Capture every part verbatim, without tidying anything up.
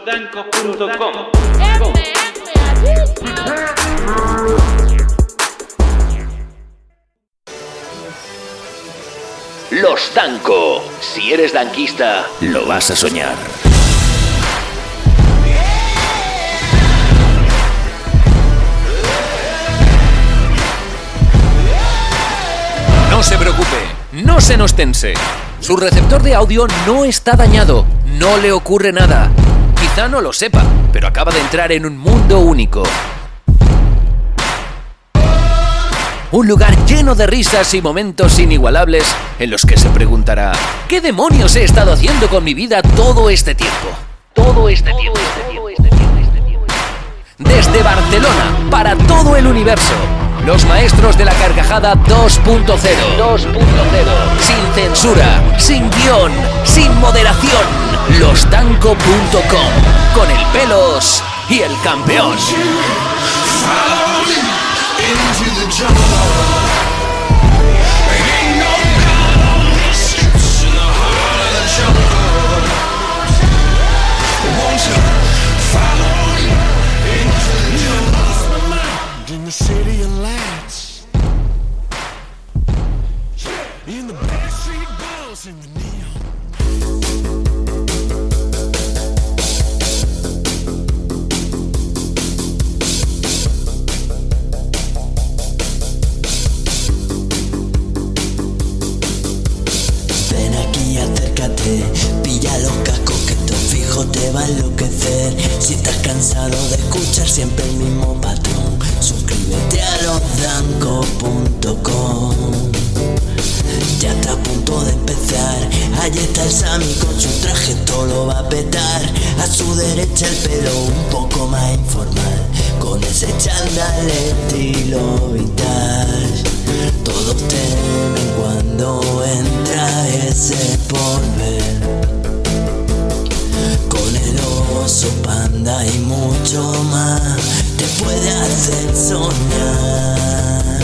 danco punto com. Los Danco. Si eres danquista, lo vas a soñar. No se preocupe, no se nos tense. Su receptor de audio no está dañado, no le ocurre nada. Quizá no lo sepa, pero acaba de entrar en un mundo único. Un lugar lleno de risas y momentos inigualables en los que se preguntará: ¿qué demonios he estado haciendo con mi vida todo este tiempo? Todo este tiempo. Desde Barcelona, para todo el universo, los maestros de la carcajada dos punto cero. dos punto cero. Sin censura, sin guión, sin moderación. los danco punto com. Con el Pelos y el campeón. The city of lights in the backstreet girls in the neon. Ven aquí, acércate, pilla los cascos que esto fijo te va a enloquecer. Si estás cansado de escuchar siempre el mismo patrón, suscríbete a los danco punto com. Ya está a punto de empezar. Allí está el Sammy con su traje, todo lo va a petar. A su derecha el pelo un poco más informal, con ese chándal estilo vintage. Todos temen cuando entra ese porver, con el oso panda y mucho más. Te puede hacer soñar.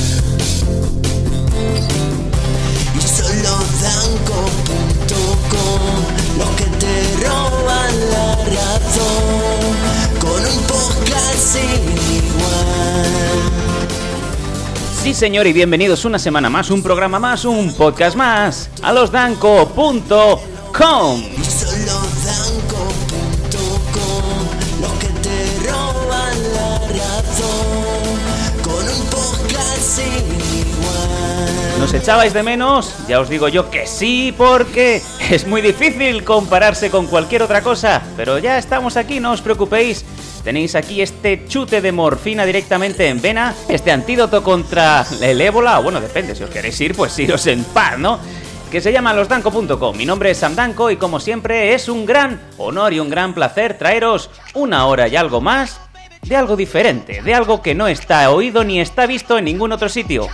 Y son los danco punto com los que te roban la razón, con un podcast sin igual. Sí, señor, y bienvenidos una semana más, un programa más, un podcast más a los danco punto com. Y son los danco punto com los que te roban la razón, con un podcast sin igual. ¿Nos echabais de menos? Ya os digo yo que sí, porque es muy difícil compararse con cualquier otra cosa. Pero ya estamos aquí, no os preocupéis. Tenéis aquí este chute de morfina directamente en vena, este antídoto contra el ébola, o bueno, depende, si os queréis ir, pues iros en paz, ¿no? Que se llama los danco punto com. Mi nombre es Sam Danco y como siempre es un gran honor y un gran placer traeros una hora y algo más de algo diferente, de algo que no está oído ni está visto en ningún otro sitio.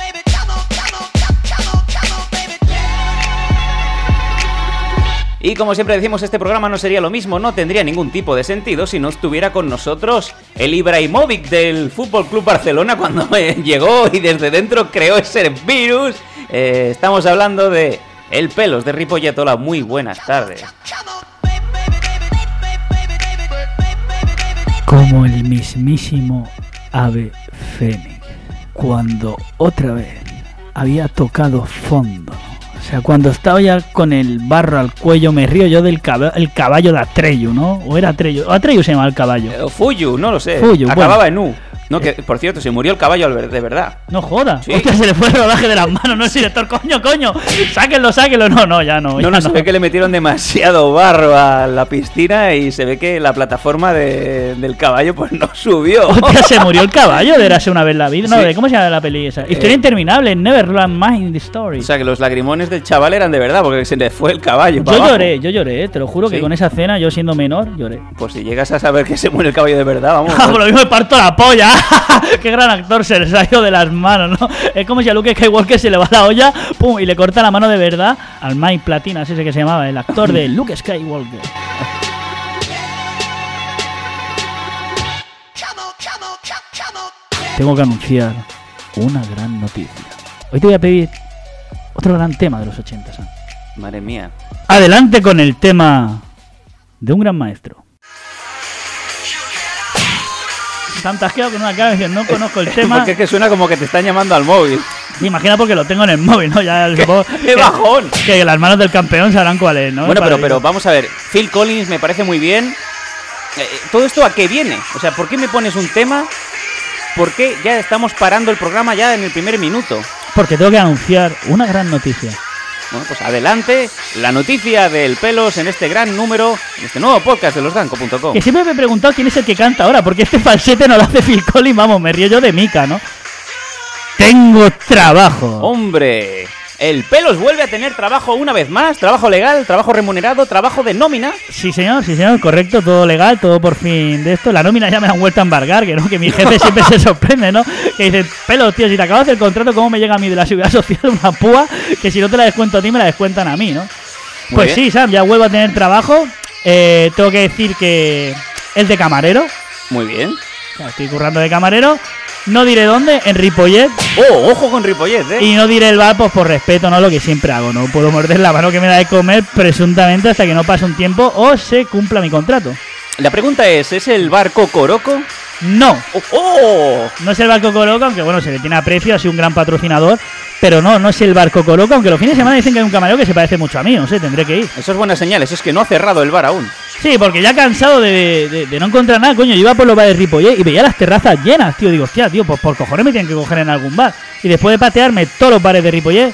Y como siempre decimos, este programa no sería lo mismo, no tendría ningún tipo de sentido si no estuviera con nosotros el Ibrahimovic del Fútbol Club Barcelona cuando llegó y desde dentro creó ese virus. Eh, estamos hablando de el Pelos de Ripollet. Hola, muy buenas tardes. Como el mismísimo ave fénix, cuando otra vez había tocado fondo. O sea, cuando estaba ya con el barro al cuello, me río yo del cab- el caballo de Atreyu, ¿no? ¿O era Atreyu? ¿O Atreyu se llama el caballo? Eh, Fuyu, no lo sé. Fuyu, acababa bueno. en U. No, que por cierto, se murió el caballo de verdad. No joda. Sí. Hostia, se le fue el rodaje de las manos, no es director, coño, coño. Sáquenlo, sáquenlo. No, no, ya no. No, ya no, se ve que le metieron demasiado barro a la piscina y se ve que la plataforma de, del caballo pues no subió. Hostia, se murió el caballo de Érase una vez la vida. No, Sí. ¿de cómo se llama la peli esa? Historia Eh. interminable, Neverland Mind the Story. O sea, que los lagrimones del chaval eran de verdad porque se le fue el caballo. Yo para abajo. lloré, yo lloré, te lo juro que Sí. con esa escena, yo siendo menor, lloré. Pues si llegas a saber que se muere el caballo de verdad, vamos. Ah, por lo mismo me parto la polla. Qué gran actor, se les ha ido de las manos, ¿no? Es como si a Luke Skywalker se le va la olla, pum, y le corta la mano de verdad al Mike Platinas, ese que se llamaba, el actor de Luke Skywalker. Tengo que anunciar una gran noticia. Hoy te voy a pedir otro gran tema de los ochenta, Sam. Madre mía. Adelante con el tema de un gran maestro. Sam, te has quedado con una cara diciendo, no conozco el tema. Porque es que suena como que te están llamando al móvil. Imagina porque lo tengo en el móvil, ¿no? Ya supongo ¡Qué que, bajón! que las manos del campeón sabrán cuál es, ¿no? Bueno, pero, Para- pero vamos a ver. Phil Collins me parece muy bien. Eh, ¿Todo esto a qué viene? O sea, ¿por qué me pones un tema? ¿Por qué ya estamos parando el programa ya en el primer minuto? Porque tengo que anunciar una gran noticia. Bueno, pues adelante, la noticia del Pelos en este gran número, en este nuevo podcast de losdanco punto com. Que siempre me he preguntado quién es el que canta ahora, porque este falsete no lo hace Phil Collins, vamos, me río yo de Mika, ¿no? Tengo trabajo. ¡Hombre! El Pelos vuelve a tener trabajo una vez más, trabajo legal, trabajo remunerado, trabajo de nómina. Sí, señor, sí, señor, correcto, todo legal, todo por fin de esto. La nómina ya me han vuelto a embargar, que no, que mi jefe siempre se sorprende, ¿no? Que dice, Pelos, tío, si te acabas el contrato, ¿cómo me llega a mí de la seguridad social una púa? Que si no te la descuento a ti, me la descuentan a mí, ¿no? Muy Pues bien. sí, Sam, ya vuelvo a tener trabajo. Eh, tengo que decir que el de camarero, Muy bien. o sea, estoy currando de camarero. No diré dónde, en Ripollet. ¡Oh, ojo con Ripollet, eh! Y no diré el bar, pues por respeto, no lo que siempre hago. No puedo morder la mano que me da de comer presuntamente hasta que no pase un tiempo o se cumpla mi contrato. La pregunta es, ¿es el bar Cocoroco? No, ¡Oh! oh! no es el barco Coloco, aunque bueno, se le tiene aprecio, ha sido un gran patrocinador. Pero no, no es el barco Coloco, aunque los fines de semana dicen que hay un camarero que se parece mucho a mí, no sé, tendré que ir. Eso es buena señal, eso es que no ha cerrado el bar aún. Sí, porque ya cansado de, de, de no encontrar nada, coño, yo iba por los bares de Ripollet y veía las terrazas llenas, tío, digo, hostia, tío, pues por cojones me tienen que coger en algún bar. Y después de patearme todos los bares de Ripollet,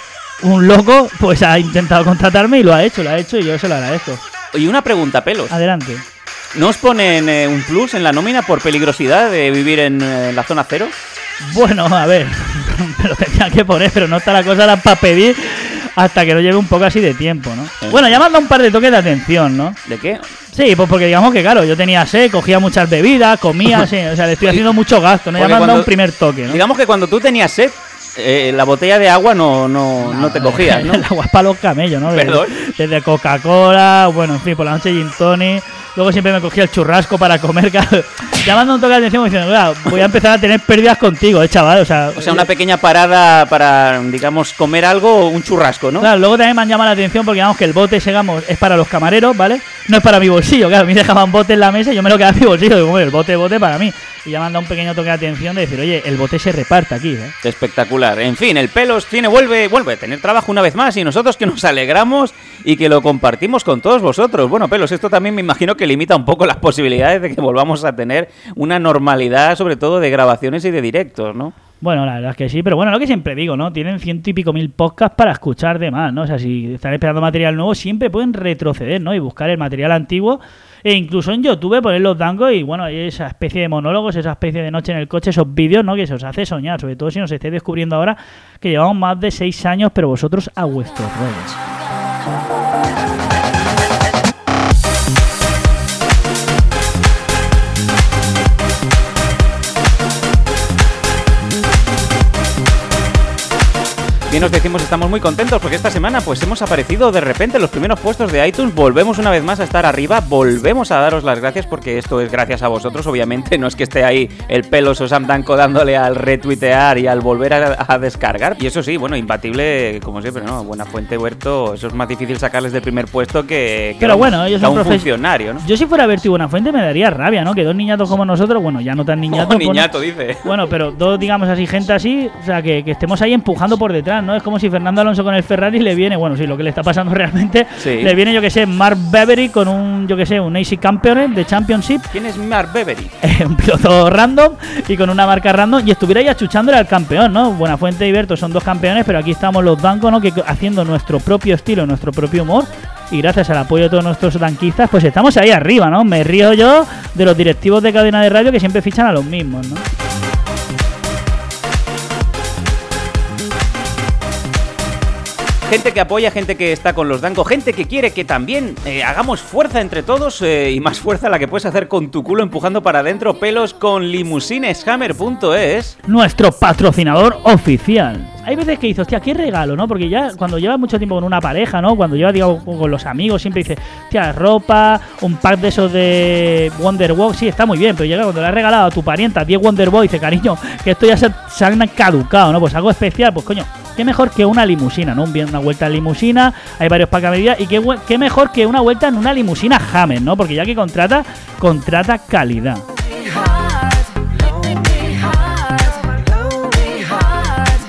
un loco, pues ha intentado contratarme y lo ha hecho, lo ha hecho y yo se lo agradezco. Y una pregunta, Pelos. Adelante. ¿No os ponen eh, un plus en la nómina por peligrosidad de vivir en eh, la zona cero? Bueno, a ver, me lo tenía que poner, pero no está la cosa para pedir hasta que no lleve un poco así de tiempo, ¿no? Eh. Bueno, ya me han dado un par de toques de atención, ¿no? ¿De qué? Sí, pues porque digamos que claro, yo tenía sed, cogía muchas bebidas, comía, sí, o sea, le estoy haciendo mucho gasto, ¿no? Ya Porque me han dado cuando- un primer toque, ¿no? Digamos que cuando tú tenías sed, eh, la botella de agua no, no, no te cogías, ¿no? El agua es para los camellos, ¿no? Desde, Perdón. desde Coca-Cola, bueno, en fin, por la noche gin tonic. Luego siempre me cogía el churrasco para comer, claro. Llamando un toque de atención diciendo, "Oiga, voy a empezar a tener pérdidas contigo, eh, chaval". O sea, O sea, una pequeña parada para, digamos, comer algo o un churrasco, ¿no? Claro, luego también me han llamado la atención porque digamos que el bote, digamos, es para los camareros, ¿vale? No es para mi bolsillo, claro, a mí dejaban bote en la mesa y yo me lo quedaba en mi bolsillo. Digo, bueno, el bote, bote para mí. Y ya me han dado un pequeño toque de atención de decir, oye, el bote se reparte aquí, ¿eh? Espectacular. En fin, el Pelos tiene, vuelve, vuelve a tener trabajo una vez más y nosotros que nos alegramos y que lo compartimos con todos vosotros. Bueno, Pelos, esto también me imagino que limita un poco las posibilidades de que volvamos a tener una normalidad, sobre todo de grabaciones y de directos, ¿no? Bueno, la verdad es que sí, pero bueno, lo que siempre digo, ¿no? Tienen ciento y pico mil podcasts para escuchar de más, ¿no? O sea, si están esperando material nuevo, siempre pueden retroceder, ¿no? Y buscar el material antiguo. E incluso en YouTube poner los dangos y, bueno, hay esa especie de monólogos, esa especie de noche en el coche, esos vídeos, ¿no? Que se os hace soñar, sobre todo si nos estáis descubriendo ahora que llevamos más de seis años, pero vosotros a vuestros rollos. Bien, os decimos, estamos muy contentos porque esta semana pues hemos aparecido de repente en los primeros puestos de iTunes, volvemos una vez más a estar arriba, volvemos a daros las gracias porque esto es gracias a vosotros, obviamente, no es que esté ahí el Pelos o Sam Danco dándole al retuitear y al volver a, a descargar, y eso sí, bueno, imbatible, como siempre, ¿no? Buenafuente, Huerto, eso es más difícil sacarles del primer puesto que, que Pero a un- bueno, ellos que a son un profes- funcionario, ¿no? Yo si fuera Berti Buenafuente me daría rabia, ¿no? Que dos niñatos como nosotros, bueno, ya no tan niñatos. Oh, pues, niñato, dice. Bueno, pero dos, digamos así, gente así, o sea, que, que estemos ahí empujando por detrás, ¿no? Es como si Fernando Alonso con el Ferrari le viene, bueno, sí, lo que le está pasando realmente, Sí. le viene, yo que sé, Mark Bevery con un, yo que sé, un A C Campeón de Championship, ¿Quién es Mark Bevery? eh, un piloto random y con una marca random y estuviera ahí achuchándole al campeón, ¿no? Buenafuente y Berto son dos campeones, pero aquí estamos los Danco, ¿no? Que haciendo nuestro propio estilo, nuestro propio humor. Y gracias al apoyo de todos nuestros danquistas, pues estamos ahí arriba, ¿no? Me río yo de los directivos de cadena de radio que siempre fichan a los mismos, ¿no? Gente que apoya, gente que está con los Danco, gente que quiere que también eh, hagamos fuerza entre todos eh, y más fuerza la que puedes hacer con tu culo empujando para adentro, Pelos con limusineshammer punto es. Nuestro patrocinador oficial. Hay veces que dices, hostia, qué regalo, ¿no? Porque ya cuando llevas mucho tiempo con una pareja, ¿no? Cuando llevas, digamos, con los amigos, siempre dices, hostia, ropa, un pack de esos de Wonder Woman, sí, está muy bien, pero llega cuando le has regalado a tu parienta diez Wonder Boy, dice, cariño, que esto ya se, se han caducado, ¿no? Pues algo especial, pues coño, qué mejor que una limusina, ¿no? Un bien, una vuelta en limusina, hay varios packs a medida, y qué, hue- qué mejor que una vuelta en una limusina Hammer, ¿no? Porque ya que contrata, contrata calidad.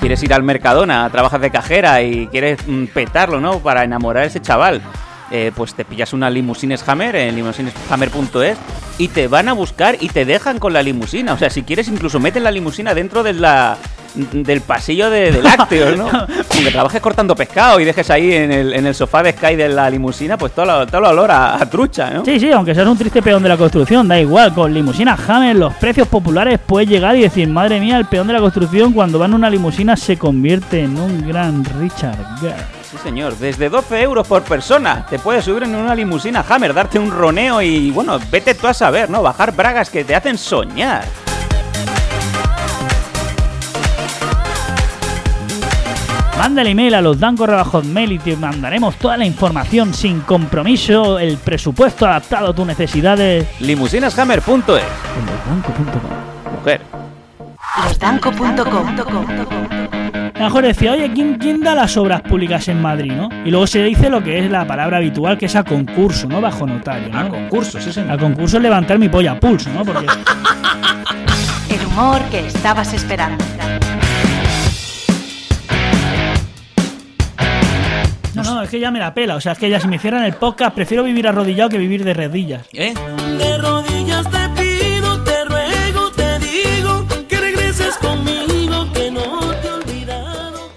quieres ir al Mercadona, trabajas de cajera y quieres mm, petarlo, ¿no? Para enamorar a ese chaval. Eh, pues te pillas una limusines Hammer en limusines hammer punto es y te van a buscar y te dejan con la limusina. O sea, si quieres incluso meten la limusina dentro de la, del pasillo de, de lácteos, ¿no? Aunque trabajes cortando pescado y dejes ahí en el, en el sofá de Sky de la limusina, pues todo lo, todo lo olor a, a trucha, ¿no? Sí, sí, aunque seas un triste peón de la construcción, da igual. Con limusinas Hammer, los precios populares, puedes llegar y decir, madre mía, el peón de la construcción cuando va en una limusina se convierte en un gran Richard Gere. Sí, señor. Desde doce euros por persona te puedes subir en una limusina Hammer, darte un roneo y, bueno, vete tú a saber, ¿no? Bajar bragas que te hacen soñar. Manda el email a losdanco arroba hotmail y te mandaremos toda la información sin compromiso, el presupuesto adaptado a tus necesidades. limusinas hammer punto es. losdanco punto com. Mujer. losdanco punto com. Mejor decía, oye, ¿quién, ¿quién da las obras públicas en Madrid, no? Y luego se dice lo que es la palabra habitual, que es a concurso, ¿no? Bajo notario, ¿no? A concurso, sí, señor. A concurso es levantar mi polla a pulso, ¿no? Porque... El humor que estabas esperando. No, no, es que ya me la pela. O sea, es que ya si me cierran el podcast, prefiero vivir arrodillado que vivir de rodillas. ¿Eh? De rodillas te pido, te ruego, te digo que regreses conmigo, que no te he olvidado.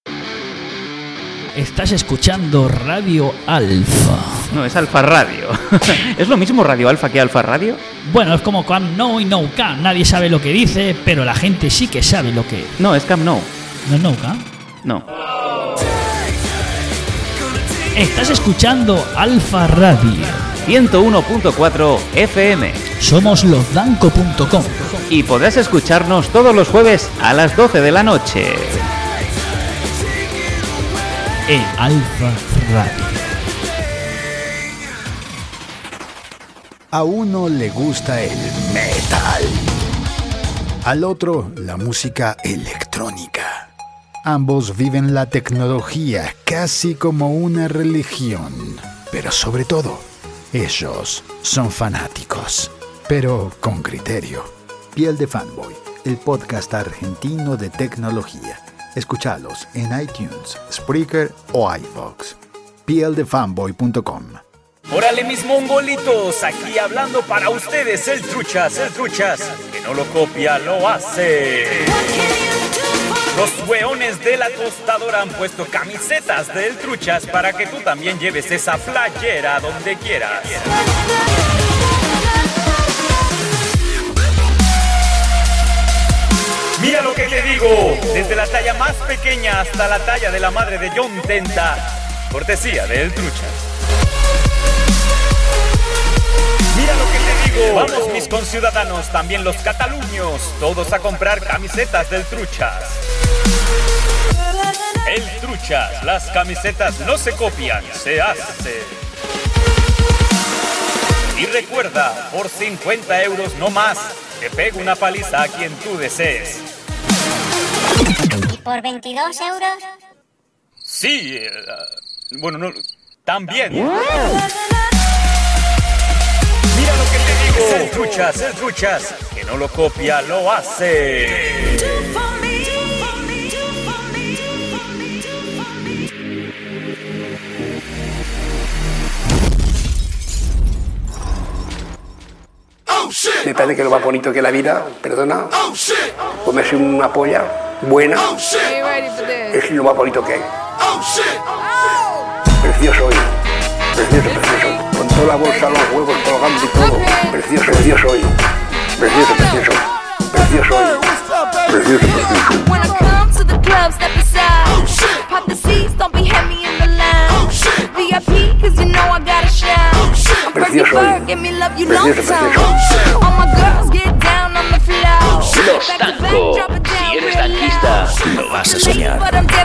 Estás escuchando Radio Alfa. No, es Alfa Radio. ¿Es lo mismo Radio Alfa que Alfa Radio? Bueno, es como Camp Nou y No Camp. Nadie sabe lo que dice, pero la gente sí que sabe lo que... No, es Camp Nou. ¿No es No Camp? No. Estás escuchando Alfa Radio. ciento uno punto cuatro F M. Somos losdanco punto com. Y podrás escucharnos todos los jueves a las doce de la noche. En Alfa Radio. A uno le gusta el metal, al otro la música electrónica. Ambos viven la tecnología casi como una religión, pero sobre todo, ellos son fanáticos, pero con criterio. Piel de Fanboy, el podcast argentino de tecnología. Escúchalos en iTunes, Spreaker o iVoox. piel de fanboy punto com. Órale mis mongolitos, aquí hablando para ustedes el Truchas, el Truchas, que no lo copia, lo hace. Los weones de la tostadora han puesto camisetas del Truchas para que tú también lleves esa playera donde quieras. Mira lo que te digo, desde la talla más pequeña hasta la talla de la madre de John Tenta, cortesía del Truchas. Mira lo que te digo, vamos mis conciudadanos, también los cataluños, todos a comprar camisetas del Truchas. El Truchas, las camisetas no se copian, se hacen. Y recuerda, por cincuenta euros no más, te pego una paliza a quien tú desees. ¿Y por veintidós euros? Sí, eh, bueno, no, también. Mira lo que te digo, es el Truchas, el Truchas, que no lo copia, lo hace. Me parece que lo más bonito que la vida, perdona, comerse una polla buena, es lo más bonito que hay. Precioso hoy, precioso, precioso, con toda la bolsa, los huevos colgando y todo, precioso, precioso hoy, precioso, precioso, precioso hoy, precioso, precioso. Precioso hoy, precioso, precioso. Los Tanco. Si eres tanquista, lo vas a soñar.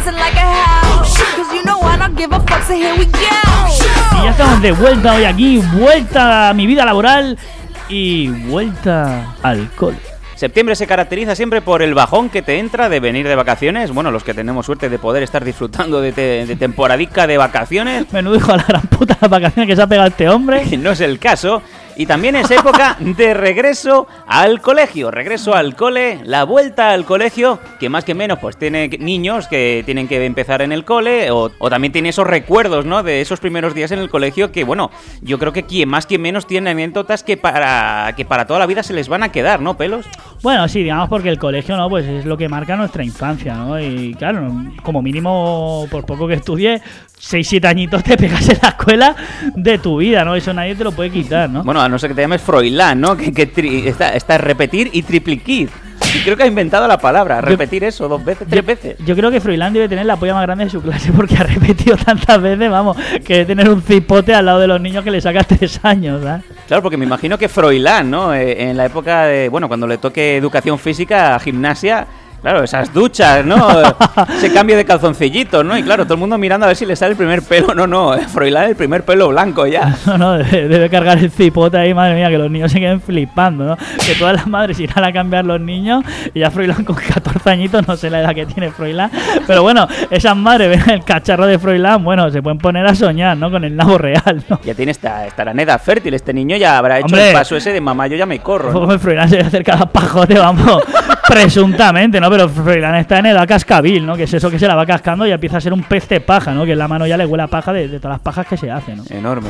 Y ya estamos de vuelta hoy aquí, vuelta a mi vida laboral y vuelta al cole. Septiembre se caracteriza siempre por el bajón que te entra de venir de vacaciones. Bueno, los que tenemos suerte de poder estar disfrutando de, te, de temporadica de vacaciones. Menudo hijo de la gran puta las vacaciones que se ha pegado este hombre. No es el caso. Y también es época de regreso al colegio, regreso al cole, la vuelta al colegio, que más que menos pues tiene niños que tienen que empezar en el cole, o, o también tiene esos recuerdos, ¿no?, de esos primeros días en el colegio que, bueno, yo creo que quien más que menos tiene anécdotas que para, que para toda la vida se les van a quedar, ¿no, Pelos? Bueno, sí, digamos porque el colegio, ¿no?, pues es lo que marca nuestra infancia, ¿no? Y claro, como mínimo, por poco que estudie, seis siete añitos te pegas en la escuela de tu vida, ¿no? Eso nadie te lo puede quitar, ¿no? Bueno, a no ser que te llames Froilán, ¿no? Que, que tri- está, está repetir y tripliquir. Y creo que ha inventado la palabra, repetir yo, eso dos veces, tres yo, veces. Yo creo que Froilán debe tener la polla más grande de su clase porque ha repetido tantas veces, vamos, que debe tener un cipote al lado de los niños que le saca tres años, ¿sabes? Claro, porque me imagino que Froilán, ¿no? Eh, en la época de, bueno, cuando le toque educación física, gimnasia... Claro, esas duchas, ¿no? Ese cambio de calzoncillitos, ¿no? Y claro, todo el mundo mirando a ver si le sale el primer pelo. No, no, Froilán el primer pelo blanco ya. No, no, debe, debe cargar el cipote ahí, madre mía, que los niños se queden flipando, ¿no? Que todas las madres irán a cambiar los niños y ya Froilán con catorce añitos, no sé la edad que tiene Froilán. Pero bueno, esas madres ven el cacharro de Froilán, bueno, se pueden poner a soñar, ¿no? Con el nabo real, ¿no? Ya tiene esta, estará en edad fértil, este niño ya habrá hecho Hombre, el paso ese de mamá, yo ya me corro, ¿no? Pues Froilán se acerca a pajote, vamos, presuntamente, ¿no? Pero Froilán está en edad cascabil, ¿no? Que es eso que se la va cascando y empieza a ser un pez de paja, ¿no? Que en la mano ya le huele a paja de, de todas las pajas que se hacen, ¿no? Enorme.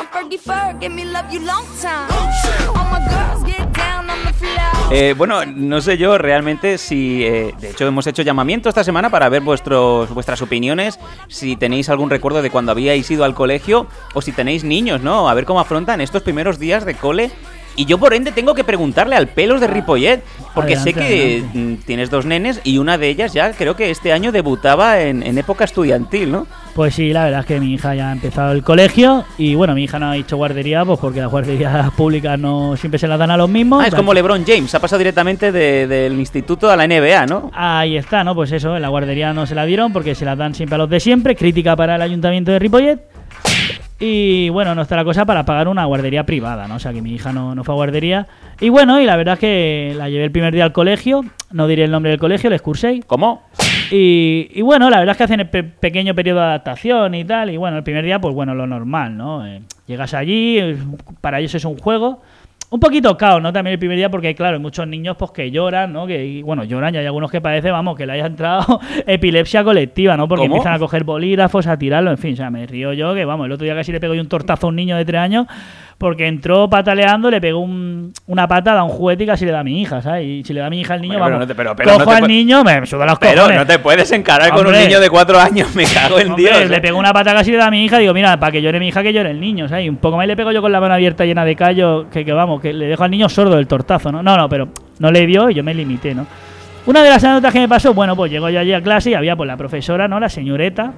Eh, bueno, no sé yo realmente si... Eh, de hecho, hemos hecho llamamiento esta semana para ver vuestros, vuestras opiniones, si tenéis algún recuerdo de cuando habíais ido al colegio o si tenéis niños, ¿no? A ver cómo afrontan estos primeros días de cole. Y yo, por ende, tengo que preguntarle al Pelos de Ripollet, porque Adelante, sé que adelante. tienes dos nenes y una de ellas ya creo que este año debutaba en, en época estudiantil, ¿no? Pues sí, la verdad es que mi hija ya ha empezado el colegio y bueno, mi hija no ha hecho guardería, pues porque las guarderías públicas no siempre se las dan a los mismos. Ah, es como LeBron James, ha pasado directamente de, del instituto a la N B A, ¿no? Ahí está, ¿no? Pues eso, en la guardería no se la dieron porque se las dan siempre a los de siempre. Crítica para el ayuntamiento de Ripollet. Y bueno, no está la cosa para pagar una guardería privada, ¿no? O sea que mi hija no, no fue a guardería. Y bueno, y la verdad es que la llevé el primer día al colegio. No diré el nombre del colegio, el Excursei. ¿Cómo? Y, y bueno, la verdad es que hacen el pe- pequeño periodo de adaptación y tal. Y bueno, el primer día, pues bueno, lo normal, ¿no? Eh, llegas allí, eh, para ellos es un juego. Un poquito caos, ¿no? También el primer día porque, claro, hay muchos niños pues que lloran, ¿no? Que, y, bueno, lloran y hay algunos que parece, vamos, que le haya entrado epilepsia colectiva, ¿no? Porque ¿Cómo? empiezan a coger bolígrafos, a tirarlo, en fin, o sea, me río yo que, vamos, el otro día casi le pego yo un tortazo a un niño de tres años porque entró pataleando, le pegó un, una patada a un juguete y casi le da a mi hija, ¿sabes? Y si le da a mi hija al niño, Bueno, vamos, pero no te- pero- pero cojo no te al pu- niño, me, me suda los Pero cojones. no te puedes encarar con un Hombre. niño de cuatro años, me cago en Hombre, Dios. le ¿eh? pegó una pata casi le da a mi hija, digo, mira, para que llore mi hija, que llore el niño, ¿sabes? Y un poco más le pego yo con la mano abierta llena de callo, que, que vamos, que le dejo al niño sordo del tortazo, ¿no? No, no, pero no le dio y yo me limité, ¿no? Una de las anécdotas que me pasó, bueno, pues llego yo allí a clase y había pues la profesora, ¿no? La señoreta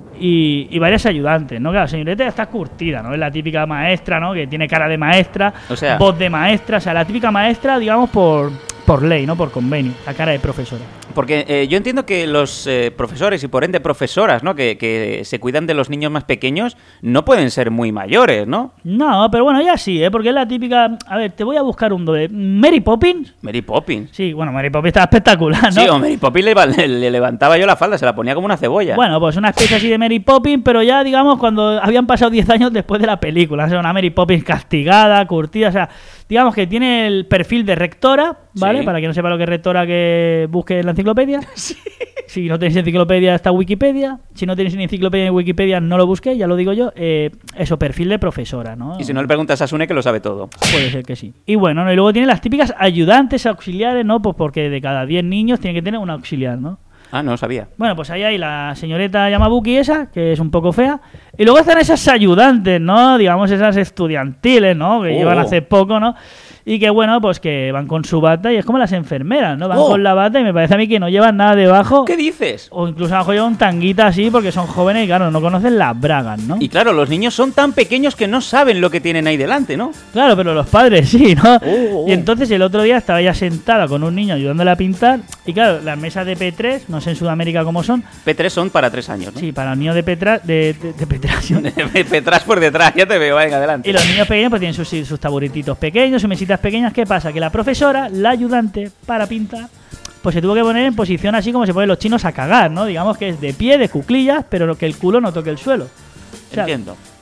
y, y varias ayudantes, ¿no? Claro, la señoreta ya está curtida, ¿no? Es la típica maestra, ¿no? Que tiene cara de maestra, O sea- voz de maestra, o sea, la típica maestra, digamos, por, por ley, ¿no? Por convenio, la cara de profesora. Porque eh, yo entiendo que los eh, profesores y por ende profesoras, ¿no? Que, que se cuidan de los niños más pequeños, no pueden ser muy mayores, ¿no? No, pero bueno, ya sí, ¿eh? Porque es la típica... A ver, te voy a buscar un doble. ¿Mary Poppins? Mary Poppins. Sí, bueno, Mary Poppins está espectacular, ¿no? Sí, o Mary Poppins le, le- le levantaba yo la falda, se la ponía como una cebolla. Bueno, pues una especie así de Mary Poppins, pero ya, digamos, cuando habían pasado diez años después de la película. O sea, una Mary Poppins castigada, curtida, o sea, digamos que tiene el perfil de rectora, ¿vale? Sí. Para quien no sepa lo que es rectora, que busque en la enciclopedia. Sí. Si no tenéis enciclopedia, está Wikipedia. Si no tenéis ni enciclopedia ni Wikipedia, no lo busquéis, ya lo digo yo. Eh, eso, perfil de profesora, ¿no? Y si no le preguntas a Sune, que lo sabe todo. Puede ser que sí. Y bueno, ¿no? Y luego tiene las típicas ayudantes auxiliares, ¿no? Pues porque de cada diez niños tiene que tener un auxiliar, ¿no? Ah, no lo sabía. Bueno, pues ahí hay la señorita Yamabuki esa, que es un poco fea. Y luego están esas ayudantes, ¿no? Digamos, esas estudiantiles, ¿no? Que Oh. llevan hace poco, ¿no? Y que, bueno, pues que van con su bata y es como las enfermeras, ¿no? Van Oh. con la bata y me parece a mí que no llevan nada debajo. ¿Qué dices? O incluso abajo llevan un tanguita así porque son jóvenes y, claro, no conocen las bragas, ¿no? Y claro, los niños son tan pequeños que no saben lo que tienen ahí delante, ¿no? Claro, pero los padres sí, ¿no? Oh, oh. Y entonces el otro día estaba ella sentada con un niño ayudándole a pintar. Y claro, las mesas de P tres, no sé en Sudamérica cómo son. P tres son para tres años, ¿no? Sí, para los niños de Petra, de, de, de Petrasio. Petras por detrás, ya te veo, venga, adelante. Y los niños pequeños pues tienen sus, sus taburetitos pequeños, sus mesitas pequeñas. ¿Qué pasa? Que la profesora, la ayudante, para pintar, pues se tuvo que poner en posición así como se ponen los chinos a cagar, ¿no? Digamos que es de pie, de cuclillas, pero que el culo no toque el suelo. O sea, Entiendo.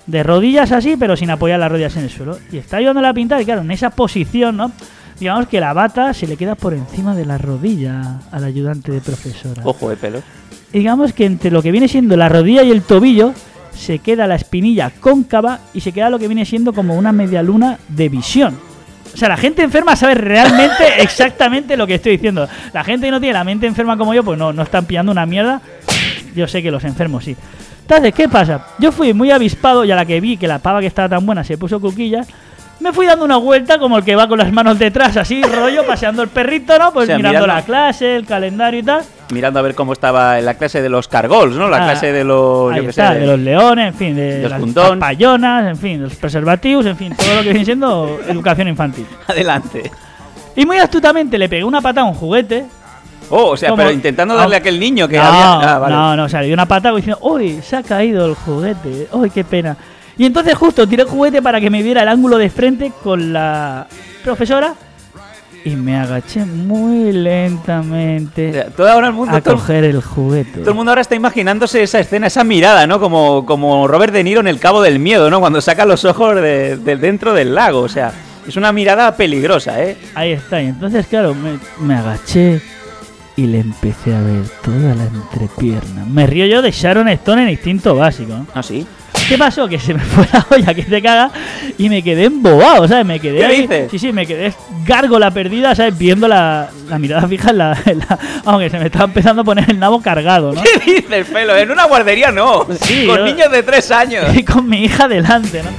de rodillas así, pero sin apoyar las rodillas en el suelo. Y está ayudándola a pintar, y claro, en esa posición, ¿no? Digamos que la bata se le queda por encima de la rodilla al ayudante de profesora. Ojo de pelo. Y digamos que entre lo que viene siendo la rodilla y el tobillo se queda la espinilla cóncava y se queda lo que viene siendo como una media luna de visión. O sea, la gente enferma sabe realmente exactamente lo que estoy diciendo. La gente que no tiene la mente enferma como yo, pues no, no están pillando una mierda. Yo sé que los enfermos sí. Entonces, ¿qué pasa? Yo fui muy avispado y a la que vi que la pava que estaba tan buena se puso cuquillas, me fui dando una vuelta como el que va con las manos detrás, así, rollo, paseando el perrito, ¿no? Pues o sea, mirando, mirando la clase, el calendario y tal. Mirando a ver cómo estaba en la clase de los cargols, ¿no? La Ah, clase de los... Ahí yo qué está, sé, de de- los leones, en fin, de, de los las puntones. papayonas, en fin, de los preservativos, en fin, todo lo que viene siendo educación infantil. Adelante. Y muy astutamente le pegué una patada a un juguete. Oh, o sea, Como- pero intentando darle Ah, a aquel niño que no, había... Ah, vale. no, no, o sea, le di una patada diciendo, uy, se ha caído el juguete, uy, qué pena. Y entonces justo tiré el juguete para que me viera el ángulo de frente con la profesora y me agaché muy lentamente O sea, todo ahora el mundo... a Todo, coger el juguete. todo el mundo ahora está imaginándose esa escena, esa mirada, ¿no? Como, como Robert De Niro en El Cabo del Miedo, ¿no? Cuando saca los ojos de, de dentro del lago, o sea... Es una mirada peligrosa, ¿eh? Ahí está, y entonces claro, me, me agaché y le empecé a ver toda la entrepierna. Me río yo de Sharon Stone en Instinto Básico, ¿no? ¿Ah, sí? ¿Qué pasó? Que se me fue la olla que te caga y me quedé embobado, ¿sabes? Me quedé ¿Qué ahí- dices? Sí, sí, me quedé gárgola perdida, ¿sabes? Viendo la, la mirada fija en la, en la... Aunque se me estaba empezando a poner el nabo cargado, ¿no? ¿Qué dices, pelo? En una guardería no. Sí, con yo- niños de tres años. Y con mi hija delante, ¿no?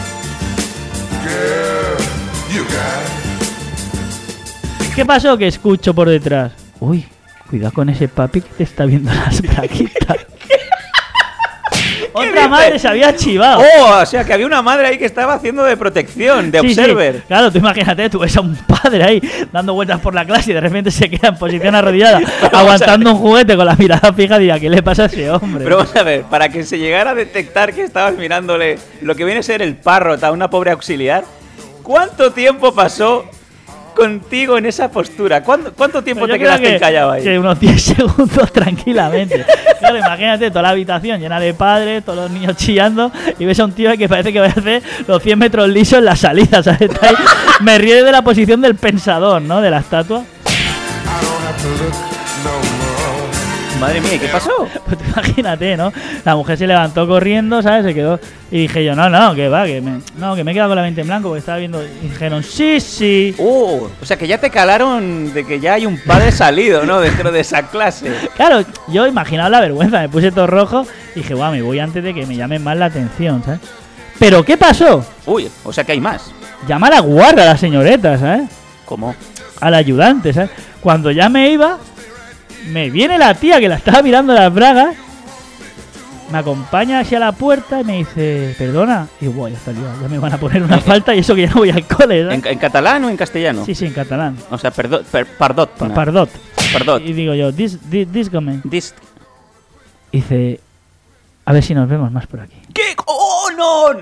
¿Qué pasó? Que escucho por detrás. Uy, cuidado con ese papi que te está viendo las braquitas. Otra dices? madre se había chivado. Oh, o sea, que había una madre ahí que estaba haciendo de protección, de Sí, sí. observer. Claro, tú imagínate, tú ves a un padre ahí dando vueltas por la clase y de repente se queda en posición arrodillada, aguantando un juguete con la mirada fija y diga, ¿qué le pasa a ese hombre? Pero vamos a ver, para que se llegara a detectar que estabas mirándole lo que viene a ser el párrota a una pobre auxiliar, ¿cuánto tiempo pasó contigo en esa postura? ¿Cuánto, cuánto tiempo Pues yo te creo quedaste que- encallado ahí? Que unos diez segundos tranquilamente. Claro, imagínate toda la habitación llena de padres, todos los niños chillando y ves a un tío que parece que va a hacer los cien metros lisos en la salida, ¿sabes? Está ahí. Me río de la posición del pensador, ¿no? De la estatua. Madre mía, ¿y qué pasó? Pues tú imagínate, ¿no? La mujer se levantó corriendo, ¿sabes? Se quedó. Y dije yo, no, no, que va, que me, no, que me he quedado con la mente en blanco porque estaba viendo. Y dijeron, sí, sí. Oh, o sea, que ya te calaron de que ya hay un padre salido, ¿no? Dentro de esa clase. Claro, yo imaginaba la vergüenza, me puse todo rojo y dije, guau, me voy antes de que me llamen más la atención, ¿sabes? Pero ¿qué pasó? Uy, o sea que hay más. Llama a la guarda a la señorita, ¿sabes? ¿Cómo? Al ayudante, ¿sabes? Cuando ya me iba, me viene la tía que la estaba mirando las bragas, me acompaña hacia la puerta y me dice, perdona. Y digo, guau, ya está liado, ya me van a poner una falta y eso que ya no voy al cole, ¿sabes? ¿En, en catalán o en castellano? Sí, sí, en catalán. O sea, perdó, per- pardot. Pa- Pardot. Pardot. Y digo yo, dis, dis, díscame. Dis- Dice, a ver si nos vemos más por aquí. ¿Qué? ¡Oh, no!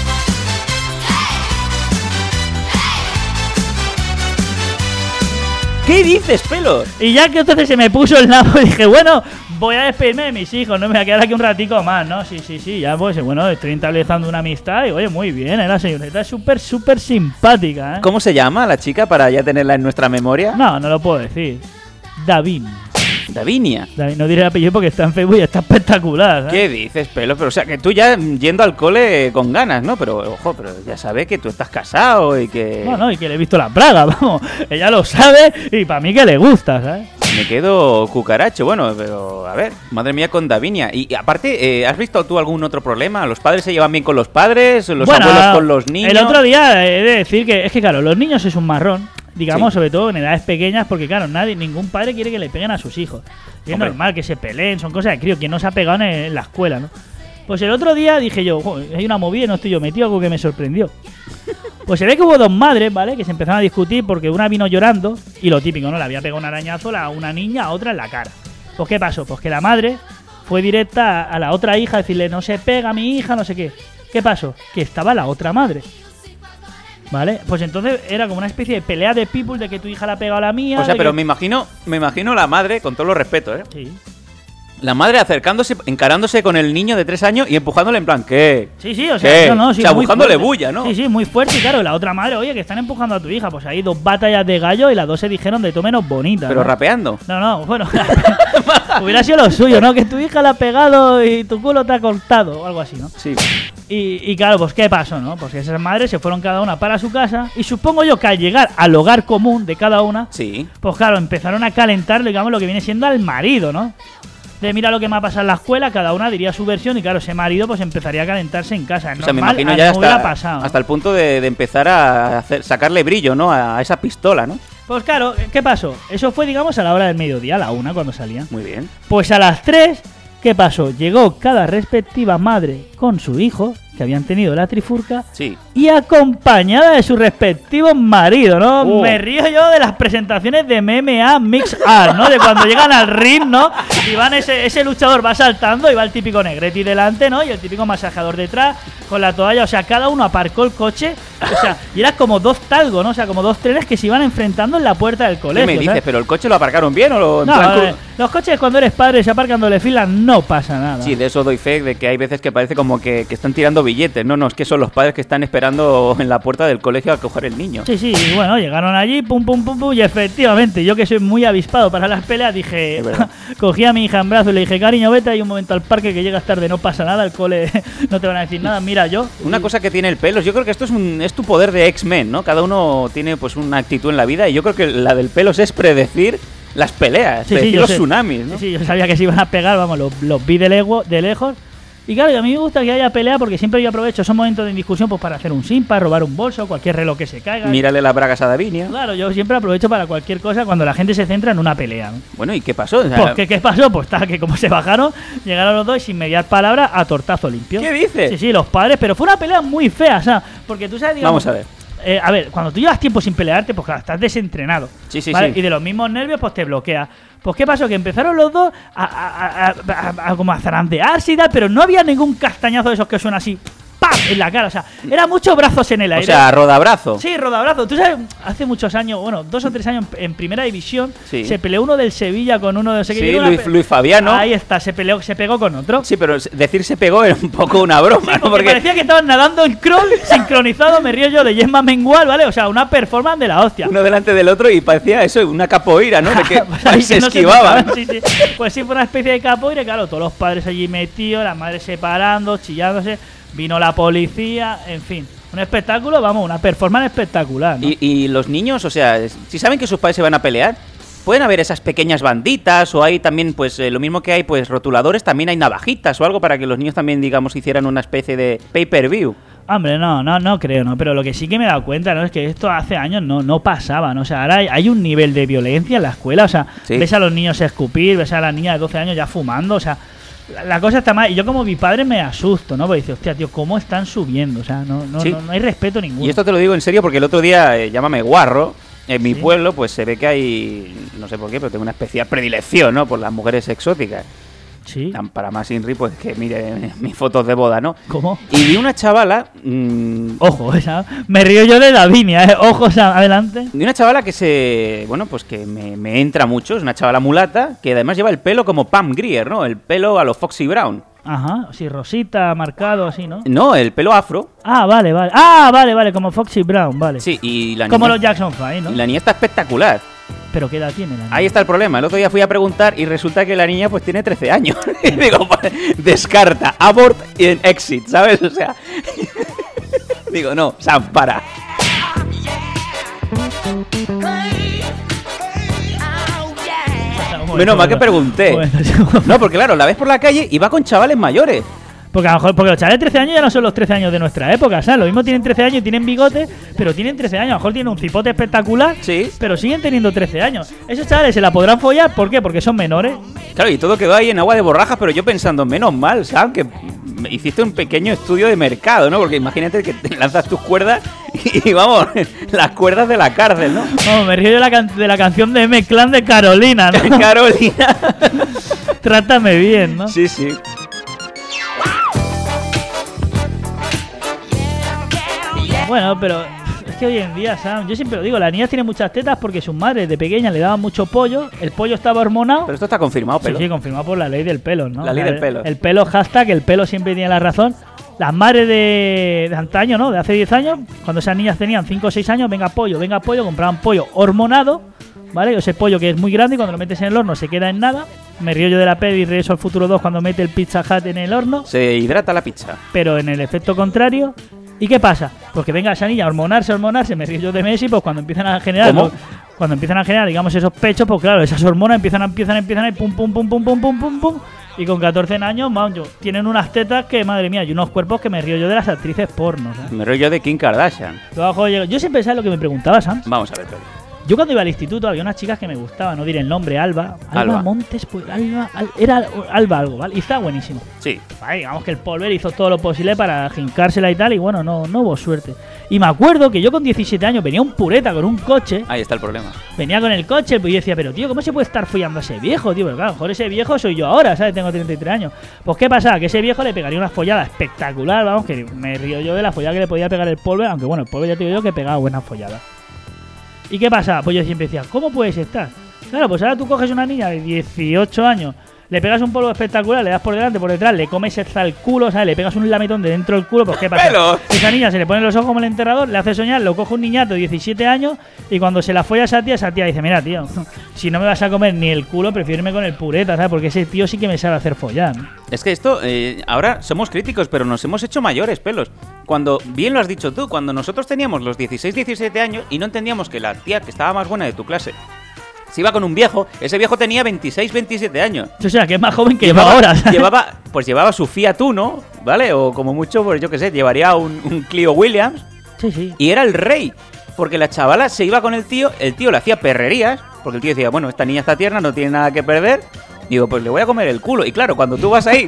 ¿Qué dices, pelo? Y ya que entonces se me puso el nabo, dije, bueno, voy a despedirme de mis hijos, no me voy a quedar aquí un ratico más, ¿no? Sí, sí, sí, ya pues, bueno, estoy estableciendo una amistad y, oye, muy bien, ¿eh? La señorita es súper, súper simpática, ¿eh? ¿Cómo se llama la chica para ya tenerla en nuestra memoria? No, no lo puedo decir. Davin. Davinia. Davin, no diré el apellido porque está en Facebook y está espectacular, ¿sabes? ¿Qué dices, pelo? Pero, o sea, que tú ya yendo al cole con ganas, ¿no? Pero, ojo, pero ya sabes que tú estás casado y que... No, no, y que le he visto la praga, vamos. Ella lo sabe y para mí que le gusta, ¿sabes? Me quedo cucaracho. Bueno, pero, a ver, madre mía con Davinia. Y, y aparte, eh, ¿has visto tú algún otro problema? ¿Los padres se llevan bien con los padres? ¿Los Bueno, abuelos con los niños? El otro día he de decir que es que, claro, los niños es un marrón, digamos, Sí. sobre todo en edades pequeñas, porque, claro, nadie, ningún padre quiere que le peguen a sus hijos. Y es Hombre. normal que se peleen, son cosas de crío, quien no se ha pegado en, en la escuela, ¿no? Pues el otro día dije yo, "Joder, hay una movida y no estoy yo metido", algo que me sorprendió. Pues se ve que hubo dos madres, ¿vale? Que se empezaron a discutir porque una vino llorando y lo típico, ¿no? Le había pegado un arañazo a una niña, a otra en la cara. Pues ¿qué pasó? Pues que la madre fue directa a la otra hija a decirle, no se pega a mi hija, no sé qué. ¿Qué pasó? Que estaba la otra madre. ¿Vale? Pues entonces era como una especie de pelea de people de que tu hija la ha pegado a la mía. O sea, de pero que- me imagino, me imagino la madre, con todos los respetos, ¿eh? Sí. La madre acercándose, encarándose con el niño de tres años y empujándole en plan, ¿qué? Sí, sí, o sea, no, no, sí, o sea muy buscándole fuerte. bulla, ¿no? Sí, sí, muy fuerte. Y claro, la otra madre, oye, que están empujando a tu hija. Pues hay dos batallas de gallo y las dos se dijeron de todo menos bonitas. Pero ¿no? rapeando. No, no, bueno, hubiera sido lo suyo, ¿no? Que tu hija la ha pegado y tu culo te ha cortado o algo así, ¿no? Sí. Y, y claro, pues ¿qué pasó, no? Pues que esas madres se fueron cada una para su casa y supongo yo que al llegar al hogar común de cada una, sí. Pues claro, empezaron a calentar, digamos, lo que viene siendo al marido, ¿no? De mira lo que me ha pasado en la escuela, cada una diría su versión y claro, ese marido pues empezaría a calentarse en casa. O sea, me Normal, imagino a ya no hubiera hasta, pasado. hasta el punto de, de empezar a hacer, sacarle brillo, ¿no? A, a esa pistola, ¿no? Pues claro, ¿qué pasó? Eso fue, digamos, a la hora del mediodía, a la una, cuando salían. Muy bien. Pues a las tres, ¿qué pasó? Llegó cada respectiva madre con su hijo, que habían tenido la trifurca, sí. Y acompañada de su respectivo marido, ¿no? Oh. Me río yo de las presentaciones de M M A Mix Art, ¿no? De cuando llegan al ring, ¿no? Y van ese, ese luchador va saltando y va el típico Negretti delante, ¿no? Y el típico masajeador detrás con la toalla. O sea, cada uno aparcó el coche. O sea, y era como dos talgos, ¿no? O sea, como dos trenes que se iban enfrentando en la puerta del colegio. ¿Qué me dices? ¿sabes? ¿Pero el coche lo aparcaron bien o lo...? en No, plan eh, los coches cuando eres padre se aparcan doble fila, no pasa nada. Sí, de eso doy fe, de que hay veces que parece como que, que están tirando billetes. No, no, es que son los padres que están esperando en la puerta del colegio a coger el niño. Sí, sí, y bueno, llegaron allí, pum, pum, pum, pum, y efectivamente, yo que soy muy avispado para las peleas, dije, cogí a mi hija en brazos y le dije, cariño, vete ahí un momento al parque que llegas tarde, no pasa nada, el cole no te van a decir nada, mira yo. Una cosa que tiene el pelo, yo creo que esto es, un, es tu poder de X-Men, ¿no? Cada uno tiene pues una actitud en la vida y yo creo que la del pelo es predecir las peleas, Sí, predecir sí, yo los sé. tsunamis, ¿no? Sí, sí, yo sabía que se iban a pegar, vamos, los, los vi de, lego, de lejos. Y claro, y a mí me gusta que haya pelea porque siempre yo aprovecho esos momentos de indiscusión pues para hacer un simpa, robar un bolso, cualquier reloj que se caiga. Mírale las bragas a Davinia. Claro, yo siempre aprovecho para cualquier cosa cuando la gente se centra en una pelea, ¿no? Bueno, ¿y qué pasó? O sea, Pues, ¿qué, ¿qué pasó? Pues tal, que como se bajaron, llegaron los dos y sin mediar palabra a tortazo limpio. ¿Qué dices? Sí, sí, los padres, pero fue una pelea muy fea, o sea, porque tú sabes, digamos... Vamos a ver. Eh, a ver, cuando tú llevas tiempo sin pelearte, pues claro, estás desentrenado. Sí, sí, ¿vale? sí. Y de los mismos nervios, pues te bloquea. Pues ¿qué pasó? Que empezaron los dos a, a, a, a, a, a como a zarandearse y tal, pero no había ningún castañazo de esos que suenan así, ¡pam!, en la cara. O sea, era muchos brazos en el aire. O sea, rodabrazo. Sí, rodabrazo. Tú sabes, hace muchos años, bueno, dos o tres años en, en primera división, Sí. se peleó uno del Sevilla con uno de no sé qué. Sí, Llegó una Luis, pe- Luis Fabiano. Ahí está, se peleó, se pegó con otro. Sí, pero decir se pegó era un poco una broma, ¿no? Porque Porque parecía que estaban nadando en crawl sincronizado, me río yo, de Yesma Mengual, ¿vale? O sea, una performance de la hostia. uno delante del otro y parecía eso, una capoeira, ¿no? De que Pues ahí se que no esquivaban. tocaban, sí, sí. Pues sí, fue una especie de capoeira, claro, todos los padres allí metidos, las madres separando, chillándose, vino la policía, en fin. Un espectáculo, vamos, una performance espectacular, ¿no? Y, y los niños, o sea, si saben que sus padres se van a pelear, pueden haber esas pequeñas banditas o hay también, pues, eh, lo mismo que hay, pues, rotuladores, también hay navajitas o algo para que los niños también, digamos, hicieran una especie de pay-per-view. Hombre, no, no, no creo, ¿no? Pero lo que sí que me he dado cuenta, ¿no? Es que esto hace años no, no pasaba, ¿no? O sea, ahora hay, hay un nivel de violencia en la escuela, o sea, Sí. ves a los niños escupir, ves a las niñas de doce años ya fumando, o sea, la, la cosa está mal. Y yo como mi padre me asusto, ¿no? Porque dice, hostia, tío, ¿cómo están subiendo? O sea, no, no, Sí. no, no hay respeto ninguno. Y esto te lo digo en serio porque el otro día, eh, llámame guarro, en mi Sí. pueblo, pues se ve que hay, no sé por qué, pero tengo una especial predilección, ¿no? Por las mujeres exóticas. Sí. Tan para más Inri, pues que mire mis fotos de boda, ¿no? ¿Cómo? Y vi una chavala, mmm, Ojo, o sea, me río yo de Davinia, ¿eh? Ojo, o sea, adelante. de una chavala que se, bueno, pues que me, me entra mucho, es una chavala mulata, que además lleva el pelo como Pam Grier, ¿no? El pelo a lo Foxy Brown. Ajá, sí, rosita, marcado, así, ¿no? No, el pelo afro. Ah, vale, vale. Ah, vale, vale, como Foxy Brown, vale. Sí, y la Como niña, los Jackson Five, ¿no? y la niña está espectacular. Pero ¿qué edad tiene la niña? Ahí está el problema. El otro día fui a preguntar y resulta que la niña pues tiene trece años. Y digo, pues, descarta, abort y en exit, ¿sabes? O sea, digo, no, Sam, para. Menos mal que pregunté. Bueno, No, porque claro, la ves por la calle y va con chavales mayores. Porque a lo mejor, porque los chavales de trece años ya no son los trece años de nuestra época, ¿sabes? Lo mismo tienen trece años y tienen bigote, pero tienen trece años. A lo mejor tienen un cipote espectacular, Sí. pero siguen teniendo trece años. Esos chavales se la podrán follar, ¿por qué? Porque son menores. Claro, y todo quedó ahí en agua de borrajas, pero yo pensando, menos mal, Sam, que hiciste un pequeño estudio de mercado, ¿no? Porque imagínate que te lanzas tus cuerdas y, vamos, las cuerdas de la cárcel, ¿no? Vamos, me río de la, can- de la canción de M-Clan de Carolina, ¿no? Carolina. Trátame bien, ¿no? Sí, sí. Bueno, pero es que hoy en día, Sam, yo siempre lo digo, las niñas tienen muchas tetas porque sus madres de pequeñas le daban mucho pollo, el pollo estaba hormonado. Pero esto está confirmado, Pelo. Sí, sí, confirmado por la ley del pelo, ¿no? La ley o sea, del pelo. El, el pelo, hashtag, el pelo siempre tiene la razón. Las madres de, de antaño, ¿no? De hace diez años, cuando esas niñas tenían cinco o seis años, venga pollo, venga pollo, compraban pollo hormonado, ¿vale? Ese pollo que es muy grande y cuando lo metes en el horno se queda en nada. Me río yo de la peli Regreso al Futuro dos cuando mete el Pizza Hut en el horno. Se hidrata la pizza. Pero en el efecto contrario. ¿Y qué pasa? Pues que venga esa niña a hormonarse, hormonarse, me río yo de Messi, pues cuando empiezan a generar... ¿Cómo? Pues, cuando empiezan a generar, digamos, esos pechos, pues claro, esas hormonas empiezan, empiezan, empiezan, y pum, pum, pum, pum, pum, pum, pum, pum. Y con catorce años, macho, tienen unas tetas que, madre mía, y unos cuerpos que me río yo de las actrices pornos, ¿eh? Me río yo de Kim Kardashian. Luego, yo siempre sabes lo que me preguntaba, Sam. Vamos a ver, Pelo. Yo cuando iba al instituto había unas chicas que me gustaban, no diré el nombre, Alba. Alba, Alba. Montes, pues Alba, Al- era Alba algo, ¿vale? Y estaba buenísimo. Sí. Vale, digamos que el Polver hizo todo lo posible para jincársela y tal, y bueno, no, no hubo suerte. Y me acuerdo que yo con diecisiete años venía un pureta con un coche, Ahí está el problema. venía con el coche, pues yo decía, pero tío, ¿cómo se puede estar follando a ese viejo, tío? Pero claro, a lo mejor ese viejo soy yo ahora, ¿sabes? Tengo treinta y tres años. Pues ¿qué pasaba? Que ese viejo le pegaría una follada espectacular, vamos, que me río yo de la follada que le podía pegar el Polver, aunque bueno, el Polver ya te digo yo que pegaba buenas folladas. ¿Y qué pasa? Pues yo siempre decía, ¿cómo puedes estar? Claro, pues ahora tú coges una niña de dieciocho años, le pegas un polvo espectacular, le das por delante, por detrás, le comes hasta el culo, ¿sabes? Le pegas un lametón de dentro del culo, pues ¿qué pasa? ¡Pelo! Esa niña se le pone los ojos como el enterrador, le hace soñar, lo coge un niñato de diecisiete años y cuando se la folla a esa tía, esa tía dice, mira, tío, si no me vas a comer ni el culo, prefiero irme con el pureta, ¿sabes? Porque ese tío sí que me sabe hacer follar, ¿no? Es que esto, eh, ahora somos críticos, pero nos hemos hecho mayores, Pelos. Cuando, bien lo has dicho tú, cuando nosotros teníamos los dieciséis, diecisiete años y no entendíamos que la tía que estaba más buena de tu clase se iba con un viejo, ese viejo tenía veintiséis, veintisiete años. O sea, que es más joven que yo Llevaba, ahora, ¿sabes? llevaba, pues llevaba su Fiat Uno, ¿vale? O como mucho, pues yo qué sé, llevaría un, un Clio Williams. Sí, sí. Y era el rey, porque la chavala se iba con el tío, el tío le hacía perrerías, porque el tío decía, bueno, esta niña está tierna, no tiene nada que perder. Digo, pues le voy a comer el culo. Y claro, cuando tú vas ahí,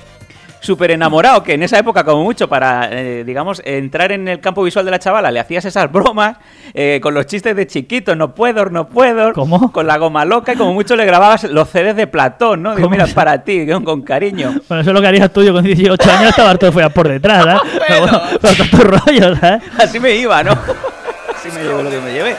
súper enamorado, que en esa época, como mucho, para, eh, digamos, entrar en el campo visual de la chavala, le hacías esas bromas eh, con los chistes de chiquito, no puedo, no puedo. ¿Cómo? Con la goma loca, y como mucho le grababas los C Ds de Platón, ¿no? Digo, ¿Cómo? mira, para ti, con, con cariño. Bueno, eso es lo que harías tú, yo con dieciocho años estaba harto de follar por detrás, ¿sabes? Pero bueno, pero todo tu rollo, ¿sabes? Así me iba, ¿no? Así me llevé lo que me llevé.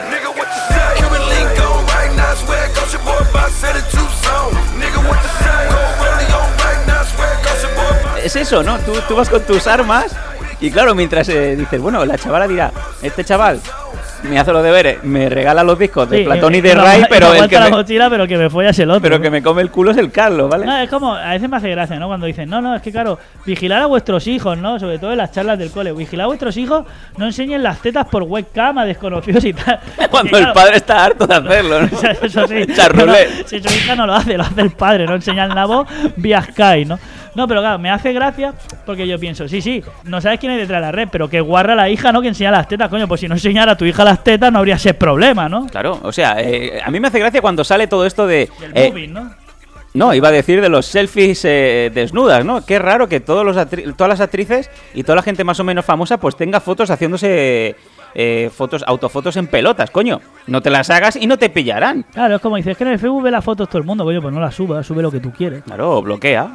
Es eso, ¿no? Tú, tú vas con tus armas y claro, mientras eh, dices, bueno, la chavala dirá, este chaval me hace los deberes, me regala los discos de Sí, Platón y me- de me Ray, aguanta- pero me el aguanta que la me, mochila, pero que me follas el otro. pero que me come el culo es el Carlos, ¿vale? No, es como, a veces me hace gracia, ¿no? Cuando dicen, no, no, es que claro, vigilar a vuestros hijos, ¿no? Sobre todo en las charlas del cole. Vigilar a vuestros hijos, no enseñen las tetas por webcam a desconocidos y tal. Cuando Porque, el claro, padre está harto de hacerlo, ¿no? Eso sí. Charrulé. No, si su hija no lo hace, lo hace el padre, no enseña el nabo vía Sky, ¿no? No, pero claro, me hace gracia porque yo pienso, sí, sí, no sabes quién hay detrás de la red, pero que guarra la hija, ¿no? Que enseña las tetas, coño, pues si no enseñara a tu hija las tetas no habría ese problema, ¿no? Claro, o sea, eh, a mí me hace gracia cuando sale todo esto de... Del eh, moving, ¿no? No, iba a decir de los selfies eh, desnudas, ¿no? Qué raro que todos los atri- todas las actrices y toda la gente más o menos famosa pues tenga fotos haciéndose eh, fotos, autofotos en pelotas, coño. No te las hagas y no te pillarán. Claro, es como dices, que en el Facebook ve las fotos todo el mundo, coño, pues no las subas, sube lo que tú quieres. Claro, bloquea.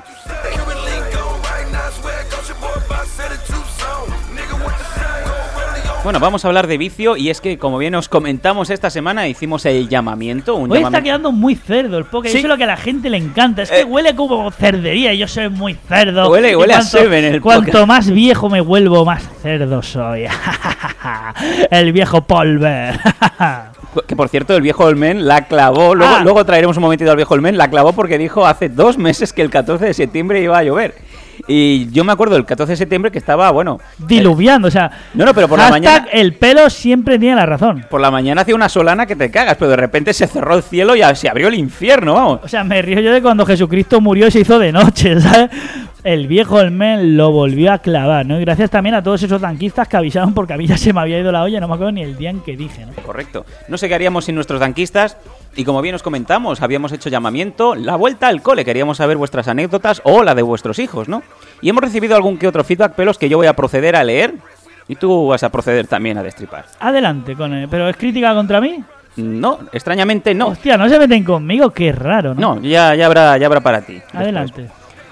Bueno, vamos a hablar de vicio y es que, como bien os comentamos esta semana, hicimos el llamamiento. Un Hoy está llamamiento... quedando muy cerdo el poke, Sí. eso es lo que a la gente le encanta, es que Eh. huele como cerdería y yo soy muy cerdo. Huele- Y huele a cuanto- semen el Cuanto poke. más viejo me vuelvo, más cerdo soy. El viejo Polver. Que por cierto, el viejo Olmen la clavó. Luego, Ah. luego traeremos un momentito al viejo Olmen. La clavó porque dijo hace dos meses que el catorce de septiembre iba a llover. Y yo me acuerdo del catorce de septiembre que estaba, bueno. Diluviando, o sea. No, no, pero por la hashtag mañana. el pelo siempre tiene la razón. Por la mañana hacía una solana que te cagas, pero de repente se cerró el cielo y ya se abrió el infierno, vamos. O sea, me río yo de cuando Jesucristo murió y se hizo de noche, ¿sabes? El viejo Olmen lo volvió a clavar, ¿no? Y gracias también a todos esos tanquistas que avisaron porque a mí ya se me había ido la olla, no me acuerdo ni el día en que dije, ¿no? Correcto. No sé qué haríamos sin nuestros tanquistas. Y como bien os comentamos, habíamos hecho llamamiento, la vuelta al cole. Queríamos saber vuestras anécdotas o la de vuestros hijos, ¿no? Y hemos recibido algún que otro feedback, Pelos, que yo voy a proceder a leer. Y tú vas a proceder también a destripar. Adelante con él. ¿Pero es crítica contra mí? No, extrañamente no. Hostia, no se meten conmigo, qué raro, ¿no? No, ya, ya, habrá, ya habrá para ti. después. Adelante.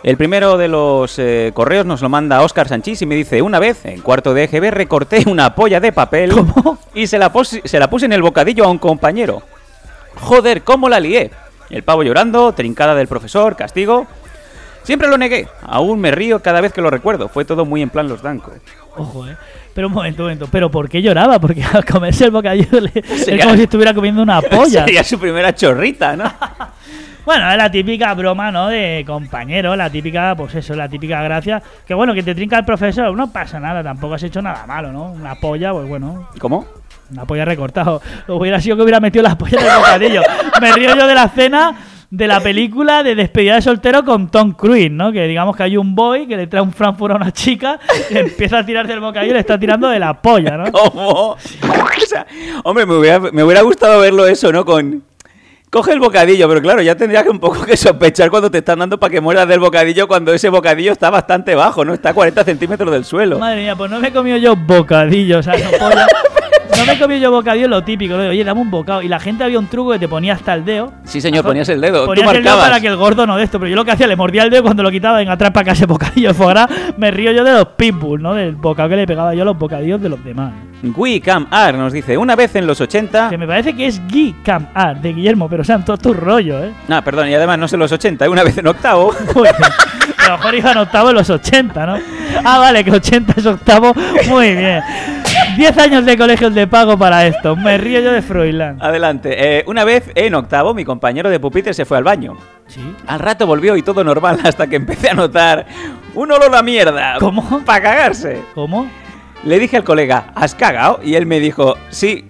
El primero de los eh, correos nos lo manda Óscar Sanchís y me dice: una vez, en cuarto de E G B, recorté una polla de papel. ¿Cómo? Y se la, pos- se la puse en el bocadillo a un compañero. Joder, cómo la lié. El pavo llorando, trincada del profesor, castigo. Siempre lo negué. Aún me río cada vez que lo recuerdo. Fue todo muy en plan los Danco. Ojo, eh. Pero un momento, un momento. ¿Pero por qué lloraba? Porque al comerse el bocadillo le... Sería- es como si estuviera comiendo una polla. Sería su primera chorrita, ¿no? Bueno, es la típica broma, ¿no? De compañero, la típica, pues eso, la típica gracia. Que bueno, que te trinca el profesor, no pasa nada, tampoco has hecho nada malo, ¿no? Una polla, pues bueno. ¿Cómo? Una polla recortado. Hubiera sido que hubiera metido las pollas en el bocadillo. Me río yo de la escena de la película de despedida de soltero con Tom Cruise, ¿no? Que digamos que hay un boy que le trae un Frankfurt a una chica y empieza a tirar del bocadillo y le está tirando de la polla, ¿no? ¿Cómo? O sea, hombre, me hubiera, me hubiera gustado verlo eso, ¿no? Con... Coge el bocadillo, pero claro, ya tendrías que un poco que sospechar cuando te están dando para que mueras del bocadillo cuando ese bocadillo está bastante bajo, ¿no? Está a cuarenta centímetros del suelo. Madre mía, pues no me he comido yo bocadillo, o sea, no polla. No me he comido yo bocadillo, lo típico, ¿no? Oye, dame un bocado. Y la gente había un truco que te ponía hasta el dedo. Sí, señor, ponías el dedo. Ponías Tú el dedo marcabas. para que el gordo no de esto. Pero yo lo que hacía, le mordía el dedo y cuando lo quitaba, venga, atrás para acá ese bocadillo de foie gras. Me río yo de los pitbull, ¿no? Del bocado que le pegaba yo a los bocadillos de los demás. Gui Cam Ar nos dice: una vez en los ochenta. Que me parece que es Guy Cam Art de Guillermo, pero o sea, en todo tu rollo, ¿eh? Ah, perdón, y además no sé los ochenta, una vez en octavo. Joder, a lo mejor iban octavo en los ochenta, ¿no? Ah, vale, que ochenta es octavo. Muy bien. diez años de colegios de pago para esto. Me río yo de Froilán. Adelante. Eh, una vez en octavo, mi compañero de pupitre se fue al baño. Sí. Al rato volvió y todo normal hasta que empecé a notar un olor a mierda. ¿Cómo? Para cagarse. ¿Cómo? Le dije al colega: ¿has cagado? Y él me dijo: sí.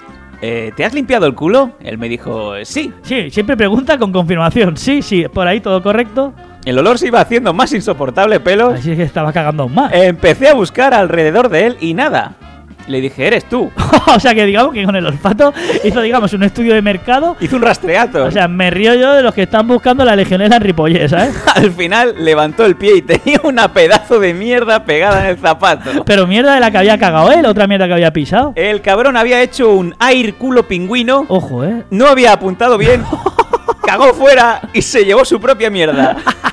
Eh, ¿Te has limpiado el culo? Él me dijo: sí. Sí, siempre pregunta con confirmación. Sí, sí, por ahí todo correcto. El olor se iba haciendo más insoportable, pelos. Así es que estaba cagando aún más. Empecé a buscar alrededor de él y nada. Le dije: eres tú. O sea que digamos que con el olfato hizo, digamos, un estudio de mercado. Hizo un rastreato. O sea, me río yo de los que están buscando la legionela en Ripollés, ¿sabes? Al final levantó el pie y tenía una pedazo de mierda pegada en el zapato. Pero mierda de la que había cagado él, otra mierda que había pisado. El cabrón había hecho un air culo pingüino. Ojo, eh. No había apuntado bien. Cagó fuera y se llevó su propia mierda.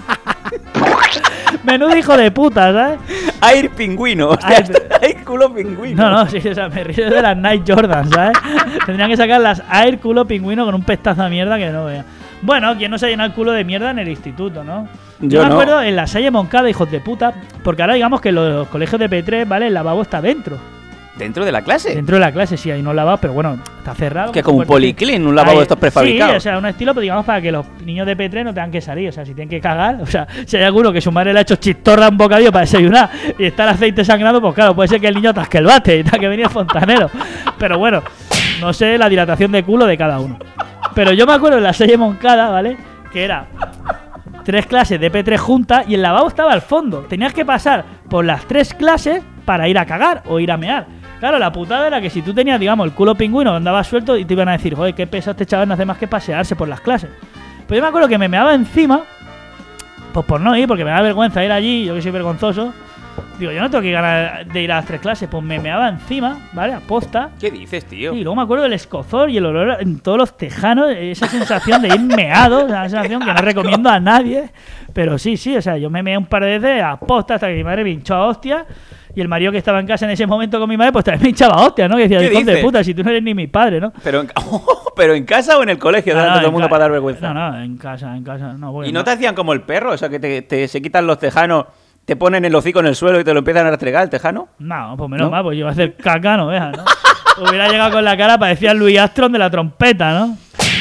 Menudo hijo de puta, ¿sabes? Air pingüino. O sea, Air- air culo pingüino. No, no, sí, o sea, me río de las Nike Jordan, ¿sabes? Tendrían que sacar las Air culo pingüino con un pestazo de mierda que no vea. Bueno, ¿quién no se ha llenado el culo de mierda en el instituto, no? Yo me no. acuerdo en la Salle Moncada, hijos de puta, porque ahora digamos que los colegios de P tres, ¿vale? El lavabo está dentro. ¿Dentro de la clase? Dentro de la clase, sí, hay no lavabo, pero bueno, está cerrado. Que como un policlín, un lavabo Ahí- de estos prefabricados. Sí, o sea, un estilo, pero digamos para que los niños de P tres no tengan que salir. O sea, si tienen que cagar, o sea, si hay alguno que su madre le ha hecho chistorra a un bocadillo para desayunar y está el aceite sangrando, pues claro, puede ser que el niño atasque el bate y tal, que venía fontanero. Pero bueno, no sé la dilatación de culo de cada uno. Pero yo me acuerdo en la Salle Moncada, ¿vale? Que era tres clases de P tres juntas y el lavabo estaba al fondo. Tenías que pasar por las tres clases para ir a cagar o ir a mear. Claro, la putada era que si tú tenías, digamos, el culo pingüino, andabas suelto y te iban a decir: joder, qué pesado este chaval, no hace más que pasearse por las clases. Pues yo me acuerdo que me meaba encima, pues por no ir, porque me da vergüenza ir allí, yo que soy vergonzoso. Digo, yo no tengo que ganar de ir a las tres clases, pues me meaba encima, ¿vale? A posta. ¿Qué dices, tío? Y luego me acuerdo del escozor y el olor en todos los tejanos, esa sensación de ir meado, una sensación que no recomiendo a nadie. Pero sí, sí, o sea, yo me meé un par de veces a posta hasta que mi madre me hinchó a hostia. Y el marido que estaba en casa en ese momento con mi madre, pues también me hinchaba a hostia, ¿no? Que decía: ¿Qué hijo de dices? puta, si tú no eres ni mi padre, ¿no? Pero en, pero en casa o en el colegio, No, delante no, de todo el en mundo ca- para dar vergüenza. No, no, en casa, en casa. No, voy ¿Y no te hacían como el perro? O sea, que te, te- se quitan los tejanos, te ponen el hocico en el suelo y te lo empiezan a restregar el tejano. No, pues menos ¿No? mal, pues yo iba a hacer caca, no veas, ¿no? Hubiera llegado con la cara, parecía el Louis Armstrong de la trompeta, ¿no?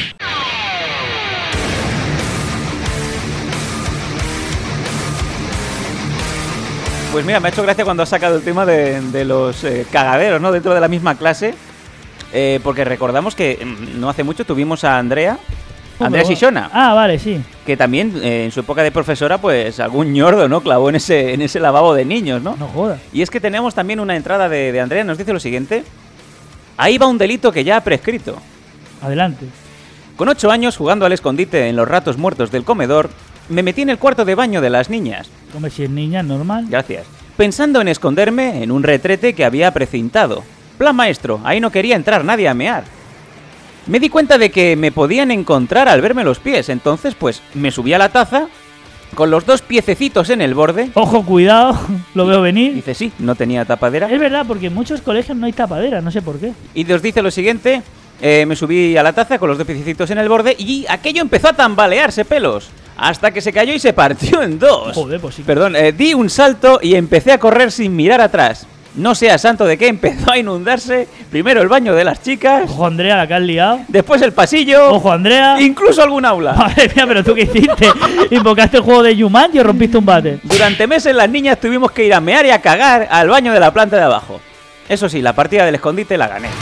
Pues mira, me ha hecho gracia cuando has sacado el tema de, de los eh, cagaderos, ¿no? Dentro de la misma clase. Eh, porque recordamos que mm, no hace mucho tuvimos a Andrea, Andrea Hombre, Sisona, Ah, vale, sí. que también eh, en su época de profesora, pues algún ñordo, ¿no? Clavó en ese, en ese lavabo de niños, ¿no? No jodas. Y es que tenemos también una entrada de, de Andrea, nos dice lo siguiente. Ahí va un delito que ya ha prescrito. Adelante. Con ocho años, jugando al escondite en los ratos muertos del comedor, me metí en el cuarto de baño de las niñas. Hombre, si es niña, es normal. Gracias. Pensando en esconderme en un retrete que había precintado. Plan maestro, ahí no quería entrar nadie a mear. Me di cuenta de que me podían encontrar al verme los pies, entonces pues me subí a la taza con los dos piececitos en el borde. Ojo, cuidado, lo veo venir. Dice, sí, no tenía tapadera. Es verdad, porque en muchos colegios no hay tapadera, no sé por qué. Y nos dice lo siguiente, eh, me subí a la taza con los dos piececitos en el borde y aquello empezó a tambalearse, pelos. Hasta que se cayó y se partió en dos. Joder, pues sí. Perdón, eh, di un salto y empecé a correr sin mirar atrás. No sea santo de qué empezó a inundarse. Primero el baño de las chicas. Ojo, Andrea, la que has liado. Después el pasillo. Ojo, Andrea. Incluso algún aula. Madre mía, pero ¿tú qué hiciste? ¿Invocaste el juego de Jumanji o rompiste un bate? Durante meses las niñas tuvimos que ir a mear y a cagar al baño de la planta de abajo. Eso sí, la partida del escondite la gané.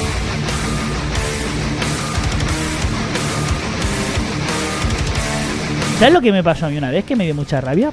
¿Sabes lo que me pasó a mí una vez que me dio mucha rabia?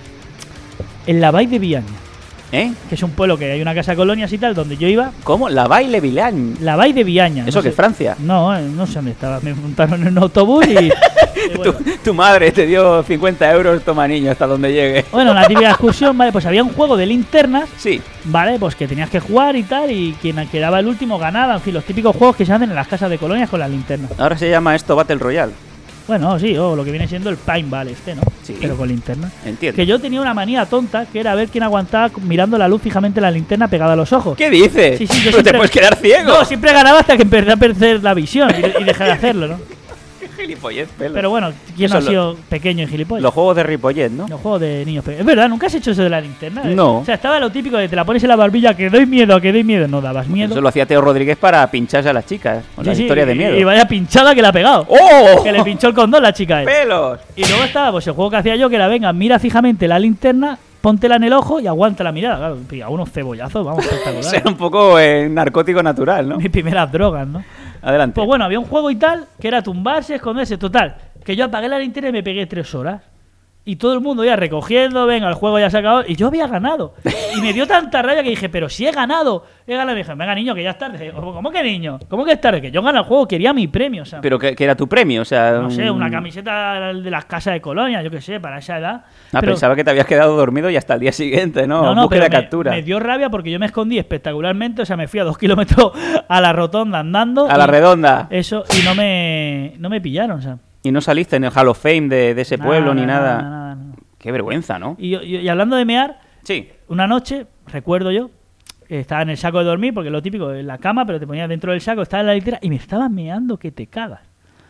En la Vall de Villaña. ¿Eh? Que es un pueblo que hay una casa de colonias y tal, donde yo iba. ¿Cómo? La Vall de Villaña. La Vall de Villaña. ¿Eso no que sé. es Francia? No, eh, no sé dónde estaba. Me montaron en un autobús y... y bueno. tu, tu madre te dio cincuenta euros, toma niño, hasta donde llegue. Bueno, la típica excursión, vale, pues había un juego de linternas. Sí. Vale, pues que tenías que jugar y tal, y quien quedaba el último ganaba. En fin, los típicos juegos que se hacen en las casas de colonias con las linternas. Ahora se llama esto Battle Royale. Bueno, sí, o lo que viene siendo el paintball este, ¿no? Sí. Pero con linterna. Entiendo. Que yo tenía una manía tonta, que era ver quién aguantaba mirando la luz fijamente la linterna pegada a los ojos. ¿Qué dices? Sí, sí, yo Pero siempre... te puedes quedar ciego. No, siempre ganaba hasta que empecé a perder la visión y, y dejé de hacerlo, ¿no? Qué gilipollez, pelo. Pero bueno, ¿quién Eso no ha lo- sido pequeño y gilipollas? Los juegos de Ripollet, ¿no? Los juegos de niños pequeños. Es verdad, ¿nunca has hecho eso de la linterna? No. O sea, estaba lo típico de te la pones en la barbilla, que doy miedo, que doy miedo. No dabas miedo. Eso lo hacía Teo Rodríguez para pincharse a las chicas. Con Sí, las sí, historias de y- miedo. Y vaya pinchada que le ha pegado. ¡Oh! Que le pinchó el condón la chica a él. ¡Pelos! Y luego estaba pues el juego que hacía yo, que era, venga, mira fijamente la linterna, póntela en el ojo y aguanta la mirada. Claro, pega unos cebollazos, vamos, espectacular. Era un poco eh, narcótico natural, ¿no? Mis primeras drogas, ¿no? Adelante. Pues bueno, había un juego y tal, que era tumbarse, esconderse, total. Que yo apagué la linterna y me pegué tres horas. Y todo el mundo ya recogiendo, venga, el juego ya se ha acabado. Y yo había ganado. Y me dio tanta rabia que dije, pero si he ganado. He ganado. Y dije, venga, niño, que ya es tarde. ¿Cómo que niño? ¿Cómo que es tarde? Que yo gané el juego, quería mi premio, o sea. Pero que, que era tu premio, o sea... No sé, un- una camiseta de las casas de colonia, yo qué sé, para esa edad. Ah, Pero- pensaba que te habías quedado dormido y hasta el día siguiente, ¿no? No, no, Búsqueda pero me, captura. me dio rabia porque yo me escondí espectacularmente. O sea, me fui a dos kilómetros a la rotonda andando. A la y- redonda. Eso, y no me, no me pillaron, o sea. Y no saliste en el Hall of Fame de, de ese Nada, pueblo ni nada, nada. nada, nada, nada. Qué vergüenza, ¿no? Y, yo- y- y hablando de mear, Sí. una noche, recuerdo yo, que estaba en el saco de dormir, porque es lo típico, en la cama, pero te ponías dentro del saco, estaba en la litera y me estaba meando que te cagas.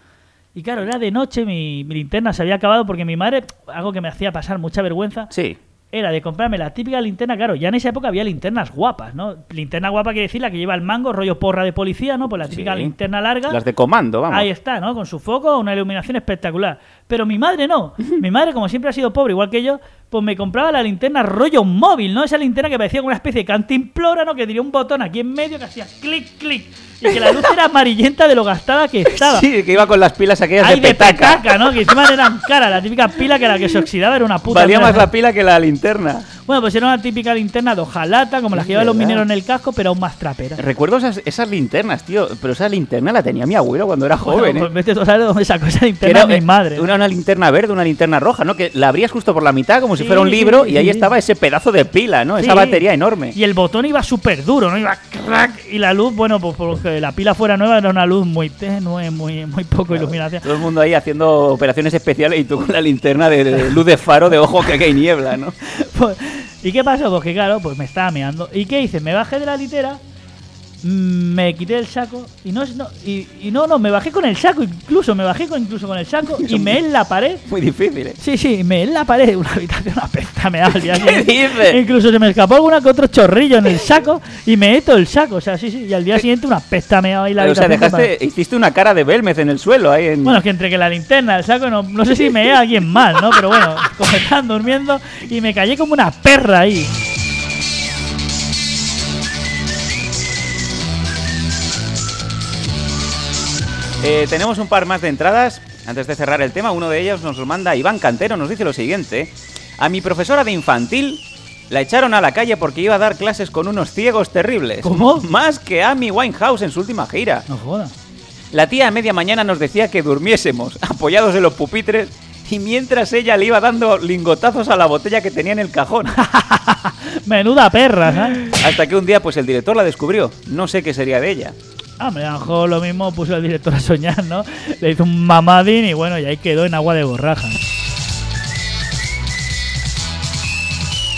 Y claro, era de noche, mi, mi linterna se había acabado porque mi madre, algo que me hacía pasar mucha vergüenza, Sí. era de comprarme la típica linterna. Claro, ya en esa época había linternas guapas, ¿no? Linterna guapa quiere decir la que lleva el mango, rollo porra de policía, ¿no? Pues la típica Sí. linterna larga. Las de comando, vamos. Ahí está, ¿no? Con su foco, una iluminación espectacular. Pero mi madre no. Mi madre, como siempre ha sido pobre, igual que yo, pues me compraba la linterna rollo móvil, ¿no? Esa linterna que parecía como una especie de cantimplora, ¿no? Que tenía un botón aquí en medio que hacía clic, clic. Y que la luz era amarillenta de lo gastada que estaba. Sí, que iba con las pilas aquellas Ay, de de petaca. petaca, ¿no? Que encima eran caras. La típica pila que la que se oxidaba era una puta Valía más mierda. la pila que la linterna. Bueno, pues era una típica linterna de hojalata, como las que Es llevan los verdad. mineros en el casco, pero aún más trapera. Recuerdo esas, esas linternas, tío. Pero esa linterna la tenía mi abuelo cuando era Bueno, joven, pues ¿eh? vete tú a saber de dónde sacó esa Que linterna era, mi eh, madre. Una, una linterna verde, una linterna roja, ¿no? Que la abrías justo por la mitad como si Sí, fuera un libro sí, y ahí sí. estaba ese pedazo de pila, ¿no? Esa Sí. batería enorme. Y el botón iba súper duro, ¿no? Iba crack. Y la luz, bueno, pues porque la pila fuera nueva, era una luz muy tenue, muy, muy poco iluminación. Todo el mundo ahí haciendo operaciones especiales y tú con la linterna de, de luz de faro de ojo que aquí hay niebla, ¿no? Pues, ¿y qué pasó? Pues que claro, pues me estaba meando. ¿Y qué hice? Me bajé de la litera, mm, me quité el saco y no, no y, y no, no, me bajé con el saco, incluso me bajé con, incluso con el saco y me en la pared. Muy difícil, ¿eh? Sí, sí, me en la pared, una habitación apesta, me da al día ¿Qué siguiente. dices? Incluso se me escapó alguna que otro chorrillo en el saco y me heto el saco, o sea, sí, sí, y al día siguiente una pesta me ahí la O sea, habitación. dejaste, hiciste una cara de Belmez en el suelo ahí en... Bueno, es que entre que la linterna, el saco, no, no sé si me a alguien mal, ¿no? Pero bueno, como estaban durmiendo y me callé como una perra ahí. Eh, tenemos un par más de entradas. Antes de cerrar el tema, uno de ellos nos lo manda Iván Cantero. Nos dice lo siguiente: a mi profesora de infantil la echaron a la calle porque iba a dar clases con unos ciegos terribles. ¿Cómo? Más que a Amy Winehouse en su última gira. No jodas. La tía a media mañana nos decía que durmiésemos, apoyados en los pupitres, y mientras ella le iba dando lingotazos a la botella que tenía en el cajón. Menuda perra, ¿sabes? Hasta que un día, pues el director la descubrió. No sé qué sería de ella. Ah, me dejó lo mismo, puso el director a soñar, ¿no? Le hizo un mamadín y bueno, y ahí quedó en agua de borraja.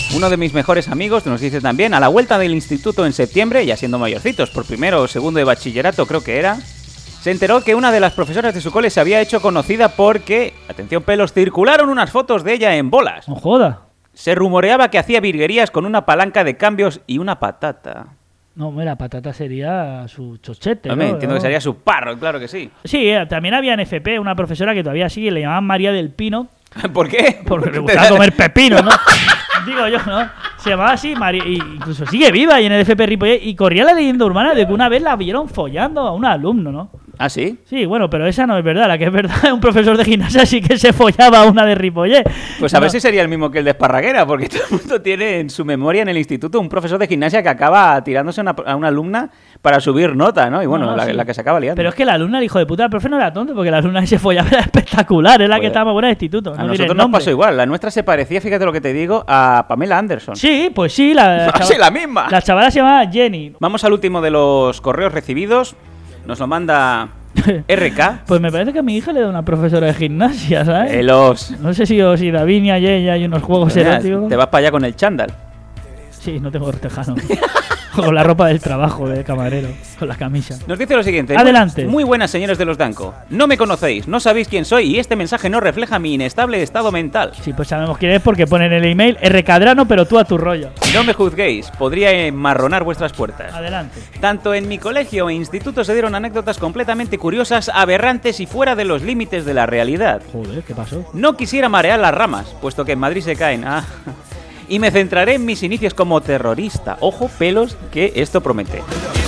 Uno de mis mejores amigos nos dice también, a la vuelta del instituto en septiembre, ya siendo mayorcitos, por primero o segundo de bachillerato creo que era, se enteró que una de las profesoras de su cole se había hecho conocida porque, atención pelos, circularon unas fotos de ella en bolas. No joda. Se rumoreaba que hacía virguerías con una palanca de cambios y una patata. No, la patata sería su chochete, Hombre, ¿no? entiendo que sería su parro, claro que sí. Sí, eh, también había en F P una profesora que todavía sigue, le llamaban María del Pino. ¿Por qué? Porque le gustaba comer pepino, ¿no? Digo yo, ¿no? Se llamaba así, María, y incluso sigue viva y en el F P Ripollet, y corría la leyenda urbana de que una vez la vieron follando a un alumno, ¿no? ¿Ah, sí? Sí, bueno, pero esa no es verdad. La que es verdad es un profesor de gimnasia sí que se follaba a una de Ripollet. Pues a no. ver si sería el mismo que el de Esparraguera, porque todo el mundo tiene en su memoria en el instituto un profesor de gimnasia que acaba tirándose una, a una alumna para subir nota, ¿no? Y bueno, No, no, la, sí. la que se acaba liando. Pero es que la alumna, el hijo de puta, el profe no era tonto, porque la alumna que se follaba era espectacular, es la Pues, que estaba más buena del instituto. a No diré nosotros el nos nombre. pasó igual. La nuestra se parecía, fíjate lo que te digo, a Pamela Anderson. Sí, pues sí, la, Ah, sí, la misma. La chavala se llamaba Jenny. Vamos al último de los correos recibidos. Nos lo manda R K. Pues me parece que a mi hija le da una profesora de gimnasia, ¿sabes? Eh, los... No sé si, o si Davinia y ella hay unos juegos Mira, eróticos. te vas para allá con el chándal. Sí, no tengo tejano. Con la ropa del trabajo de camarero, con la camisa. Nos dice lo siguiente. Adelante. Muy, muy buenas, señores de los Danco. No me conocéis, no sabéis quién soy y este mensaje no refleja mi inestable estado mental. Sí, pues sabemos quién es porque ponen en el email R Cadrano, pero tú a tu rollo. No me juzguéis, podría enmarronar vuestras puertas. Adelante. Tanto en mi colegio e instituto se dieron anécdotas completamente curiosas, aberrantes y fuera de los límites de la realidad. Joder, ¿qué pasó? No quisiera marear las ramas, puesto que en Madrid se caen. Ah. Y me centraré en mis inicios como terrorista. Ojo, pelos, que esto promete.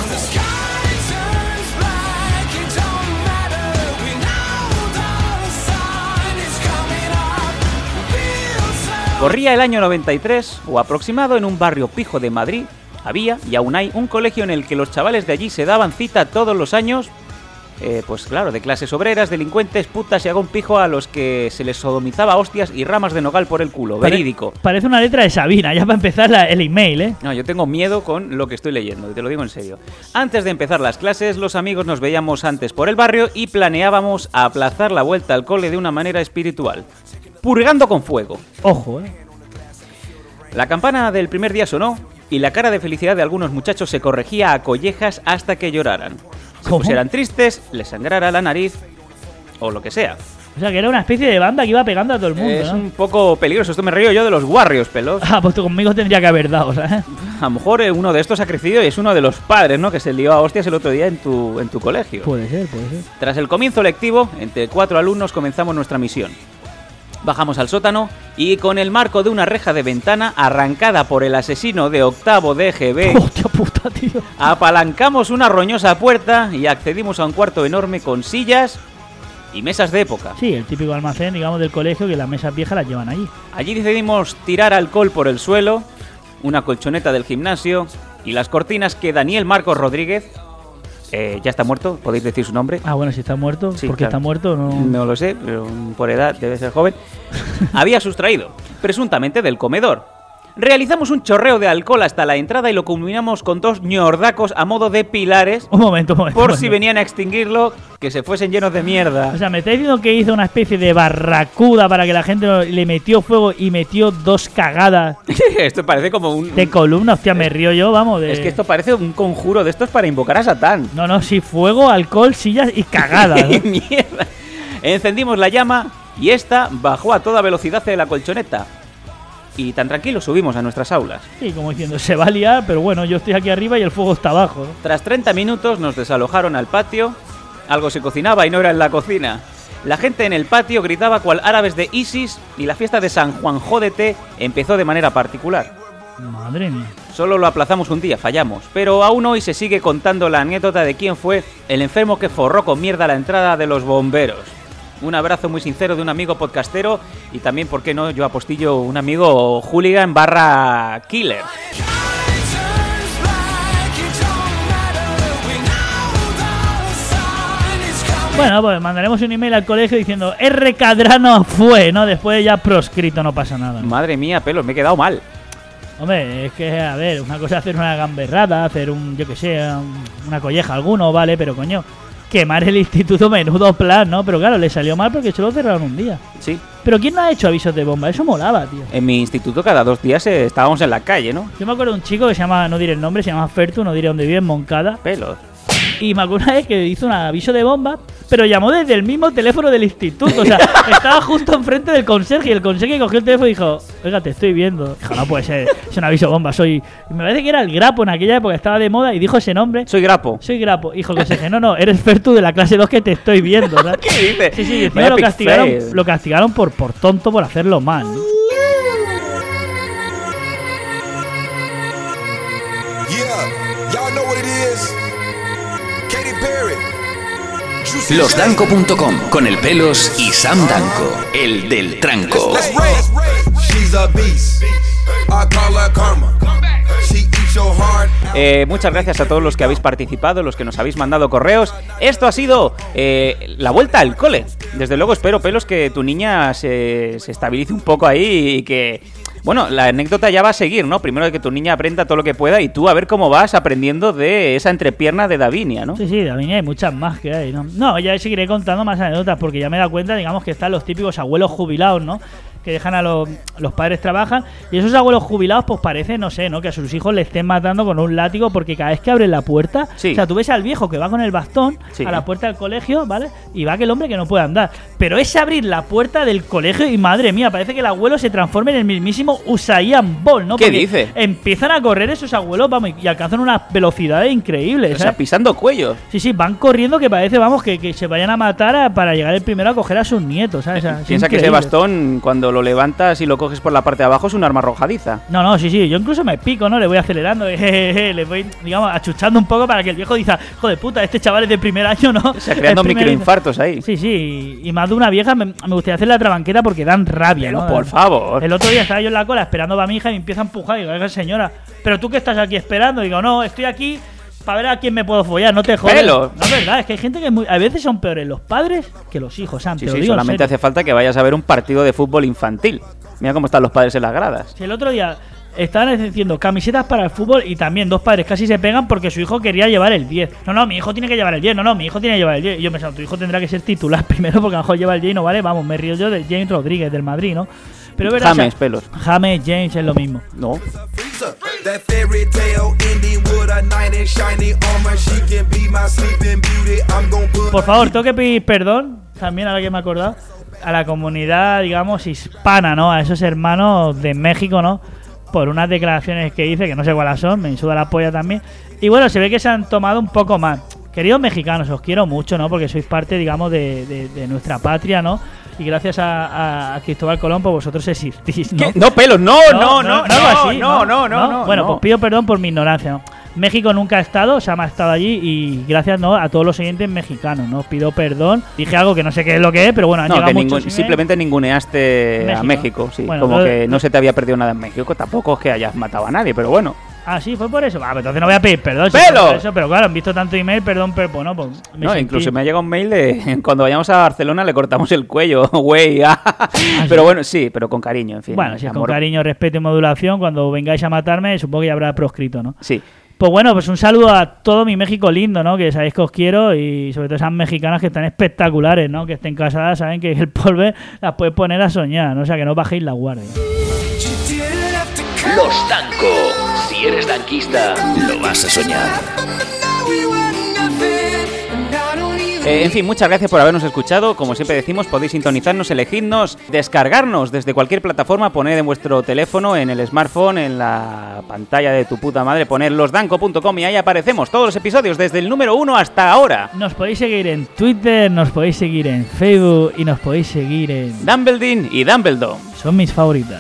Corría el año noventa y tres, o aproximado, en un barrio pijo de Madrid. Había, y aún hay, un colegio en el que los chavales de allí se daban cita todos los años. Eh, pues claro, de clases obreras, delincuentes, putas y hago un pijo a los que se les sodomizaba hostias y ramas de nogal por el culo. Pare- Verídico. Parece una letra de Sabina, ya para empezar la- el email, ¿eh? No, yo tengo miedo con lo que estoy leyendo, y te lo digo en serio. Antes de empezar las clases, los amigos nos veíamos antes por el barrio y planeábamos aplazar la vuelta al cole de una manera espiritual. Purgando con fuego. Ojo, ¿eh? La campana del primer día sonó y la cara de felicidad de algunos muchachos se corregía a collejas hasta que lloraran. Se ¿Cómo? pusieran tristes, les sangrara la nariz o lo que sea. O sea, que era una especie de banda que iba pegando a todo el mundo, Es ¿no? un poco peligroso. Esto me río yo de los Warriors, pelos. Ah, pues tú conmigo tendría que haber dado, ¿sabes? A lo mejor eh, uno de estos ha crecido y es uno de los padres, ¿no? Que se lió a hostias el otro día en tu, en tu colegio. Puede ser, puede ser. Tras el comienzo lectivo, entre cuatro alumnos comenzamos nuestra misión. Bajamos al sótano y con el marco de una reja de ventana arrancada por el asesino de octavo de G B, Hostia puta, tío. apalancamos una roñosa puerta y accedimos a un cuarto enorme con sillas y mesas de época. Sí, el típico almacén, digamos, del colegio, que las mesas viejas las llevan allí. Allí decidimos tirar alcohol por el suelo, una colchoneta del gimnasio y las cortinas que Daniel Marcos Rodríguez, eh, ya está muerto, podéis decir su nombre. Ah, bueno, si está muerto, Sí, porque claro. está muerto, no... No lo sé, pero por edad debe ser joven. Había sustraído, presuntamente del comedor. Realizamos un chorreo de alcohol hasta la entrada y lo culminamos con dos ñordacos a modo de pilares. Un momento, un momento. Por un si momento. venían a extinguirlo, que se fuesen llenos de mierda. O sea, me estáis diciendo que hizo una especie de barracuda para que la gente lo- le metió fuego y metió dos cagadas Esto parece como un... de columna. Hostia, me río yo, vamos. De... Es que esto parece un conjuro de estos para invocar a Satán. No, no, sí, fuego, alcohol, sillas y cagadas. ¿no? Mierda. Encendimos la llama y esta bajó a toda velocidad de la colchoneta. Y tan tranquilos subimos a nuestras aulas. Sí, como diciendo, se va a liar, pero bueno, yo estoy aquí arriba y el fuego está abajo, ¿no? Tras treinta minutos nos desalojaron al patio. Algo se cocinaba y no era en la cocina. La gente en el patio gritaba cual árabes de ISIS y la fiesta de San Juan Jódete empezó de manera particular. Madre mía. Solo lo aplazamos un día, fallamos, pero aún hoy se sigue contando la anécdota de quién fue el enfermo que forró con mierda la entrada de los bomberos. Un abrazo muy sincero de un amigo podcastero y también, ¿por qué no?, yo apostillo un amigo hooligan barra killer. Bueno, pues mandaremos un email al colegio diciendo R. Cadrano fue, ¿no? Después ya proscrito, no pasa nada. Madre mía, pelos, me he quedado mal. Hombre, es que, a ver, una cosa es hacer una gamberrada, hacer un, yo que sé, un- una colleja alguno, vale, pero coño, quemar el instituto, menudo plan, ¿no? Pero claro, le salió mal porque se lo cerraron un día. Sí, Pero ¿quién no ha hecho avisos de bomba? Eso molaba, tío. En mi instituto cada dos días eh, estábamos en la calle, ¿no? Yo me acuerdo de un chico que se llama, no diré el nombre, se llama Fertu, no diré dónde vive, en Moncada. Pelos. Y me acuerdo una vez que hizo un aviso de bomba, pero llamó desde el mismo teléfono del instituto. O sea, estaba justo enfrente del conserje y el conserje cogió el teléfono y dijo, oiga, te estoy viendo. Dijo, no puede ser, es un aviso de bomba, soy... Y me parece que era el Grapo en aquella época, estaba de moda y dijo ese nombre. Soy Grapo. Soy Grapo. Dijo el conserje, no, no, eres Fertu de la clase dos que te estoy viendo, ¿sabes? ¿Qué dices? Sí, sí, y encima lo castigaron, lo castigaron por, por tonto por hacerlo mal, ¿no? Losdanco punto com, con el Pelos y Sam Danco, el del tranco. Eh, muchas gracias a todos los que habéis participado, los que nos habéis mandado correos. Esto ha sido eh, la vuelta al cole. Desde luego espero, Pelos, que tu niña se, se estabilice un poco ahí y que... Bueno, la anécdota ya va a seguir, ¿no? Primero de que tu niña aprenda todo lo que pueda y tú a ver cómo vas aprendiendo de esa entrepierna de Davinia, ¿no? Sí, sí, Davinia hay muchas más que hay, ¿no? No, ya seguiré contando más anécdotas porque ya me he dado cuenta, digamos, que están los típicos abuelos jubilados, ¿no? Que dejan a los, los padres trabajan y esos abuelos jubilados pues parece, no sé, ¿no? Que a sus hijos le estén matando con un látigo porque cada vez que abren la puerta, sí. O sea, tú ves al viejo que va con el bastón sí. a la puerta del colegio, ¿vale? Y va aquel hombre que no puede andar. Pero es abrir la puerta del colegio y madre mía, parece que el abuelo se transforma en el mismísimo Usain Bolt, ¿no? ¿Qué porque dice? Empiezan a correr esos abuelos, vamos, y alcanzan unas velocidades increíbles, O ¿sabes? sea, pisando cuellos. Sí, sí, van corriendo que parece, vamos, que, que se vayan a matar a, para llegar el primero a coger a sus nietos, ¿sabes? O sea, Piensa que ese bastón, cuando lo levantas y lo coges por la parte de abajo, es un arma arrojadiza. No, no, sí, sí, yo incluso me pico, ¿no? Le voy acelerando, jejeje, le voy, digamos, achuchando un poco para que el viejo diga, joder puta, este chaval es de primer año, ¿no? O sea, creando microinfartos ahí. Sí, sí, y más de una vieja me, me gustaría hacer la trabanquera porque dan rabia, pero, ¿no? por favor. El otro día estaba yo en la cola esperando para mi hija y me empieza a empujar y digo, oiga, señora, ¿pero tú qué estás aquí esperando? Digo, no, estoy aquí para ver a quién me puedo follar, no te jodas. Pelo. No es verdad, es que hay gente que muy, a veces son peores los padres que los hijos, Sam, Sí, te lo sí, digo solamente en serio. hace falta que vayas a ver un partido de fútbol infantil. Mira cómo están los padres en las gradas. Si el otro día estaban diciendo camisetas para el fútbol y también dos padres casi se pegan porque su hijo quería llevar el diez. No, no, mi hijo tiene que llevar el diez. No, no, mi hijo tiene que llevar el diez. Y yo pensaba, tu hijo tendrá que ser titular primero porque a lo mejor lleva el diez y no vale. Vamos, me río yo de James Rodríguez del Madrid, ¿no? Pero es verdad, James, o sea, Pelos. James, James es lo mismo. No. Por favor, tengo que pedir perdón, también ahora que me he acordado, a la comunidad, digamos, hispana, ¿no? A esos hermanos de México, ¿no? Por unas declaraciones que hice, que no sé cuáles son, me suda la polla también. Y bueno, se ve que se han tomado un poco más. Queridos mexicanos, os quiero mucho, ¿no? Porque sois parte, digamos, de, de, de nuestra patria, ¿no? Y gracias a, a, a Cristóbal Colón, pues vosotros existís, ¿no? ¿Qué? No, Pelos, no, no, no, no, no, algo así, no, no, no, no. Bueno, no. pues pido perdón por mi ignorancia, ¿no? México nunca ha estado, o sea, me ha estado allí y gracias, ¿no? A todos los oyentes mexicanos, ¿no? Os pido perdón. Dije algo que no sé qué es lo que es, pero bueno, han no, llegado que muchos ningún, emails. simplemente ninguneaste México. a México, sí. Bueno, como lo- que no lo- se te había perdido nada en México. Tampoco es que hayas matado a nadie, pero bueno. Ah, sí, fue por eso. Ah, pues entonces no voy a pedir perdón. si ¡Pelo! fue por eso, pero claro, han visto tanto email, perdón, pero bueno, pues me No, sentí- incluso me ha llegado un mail de cuando vayamos a Barcelona le cortamos el cuello, güey. ah. Pero bueno, sí, pero con cariño, en fin. Bueno, si es con amor. cariño, respeto y modulación, cuando vengáis a matarme, supongo que ya habrá proscrito, ¿no? Sí. Pues bueno, pues un saludo a todo mi México lindo, ¿no? Que sabéis que os quiero y sobre todo esas mexicanas que están espectaculares, ¿no? Que estén casadas, saben que el polvo las puede poner a soñar, ¿no? O sea, que no bajéis la guardia. Los Danco. Si eres danquista, lo vas a soñar. Eh, en fin, muchas gracias por habernos escuchado. Como siempre decimos, podéis sintonizarnos, elegirnos, descargarnos desde cualquier plataforma, poned en vuestro teléfono, en el smartphone, en la pantalla de tu puta madre, poned losdanco punto com y ahí aparecemos todos los episodios desde el número uno hasta ahora. Nos podéis seguir en Twitter, nos podéis seguir en Facebook y nos podéis seguir en... Dumbledore y Dumbledore. Son mis favoritas.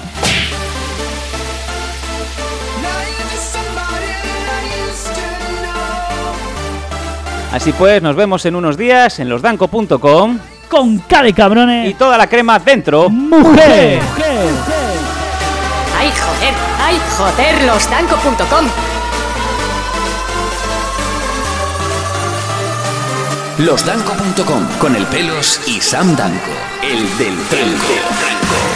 Así pues, nos vemos en unos días en losdanco punto com. Con K de cabrones. Y toda la crema dentro. ¡Mujer! ¡Ay, joder! ¡Ay, joder! losdanco punto com. Losdanco punto com, con el Pelos y Sam Danco, el del tranco.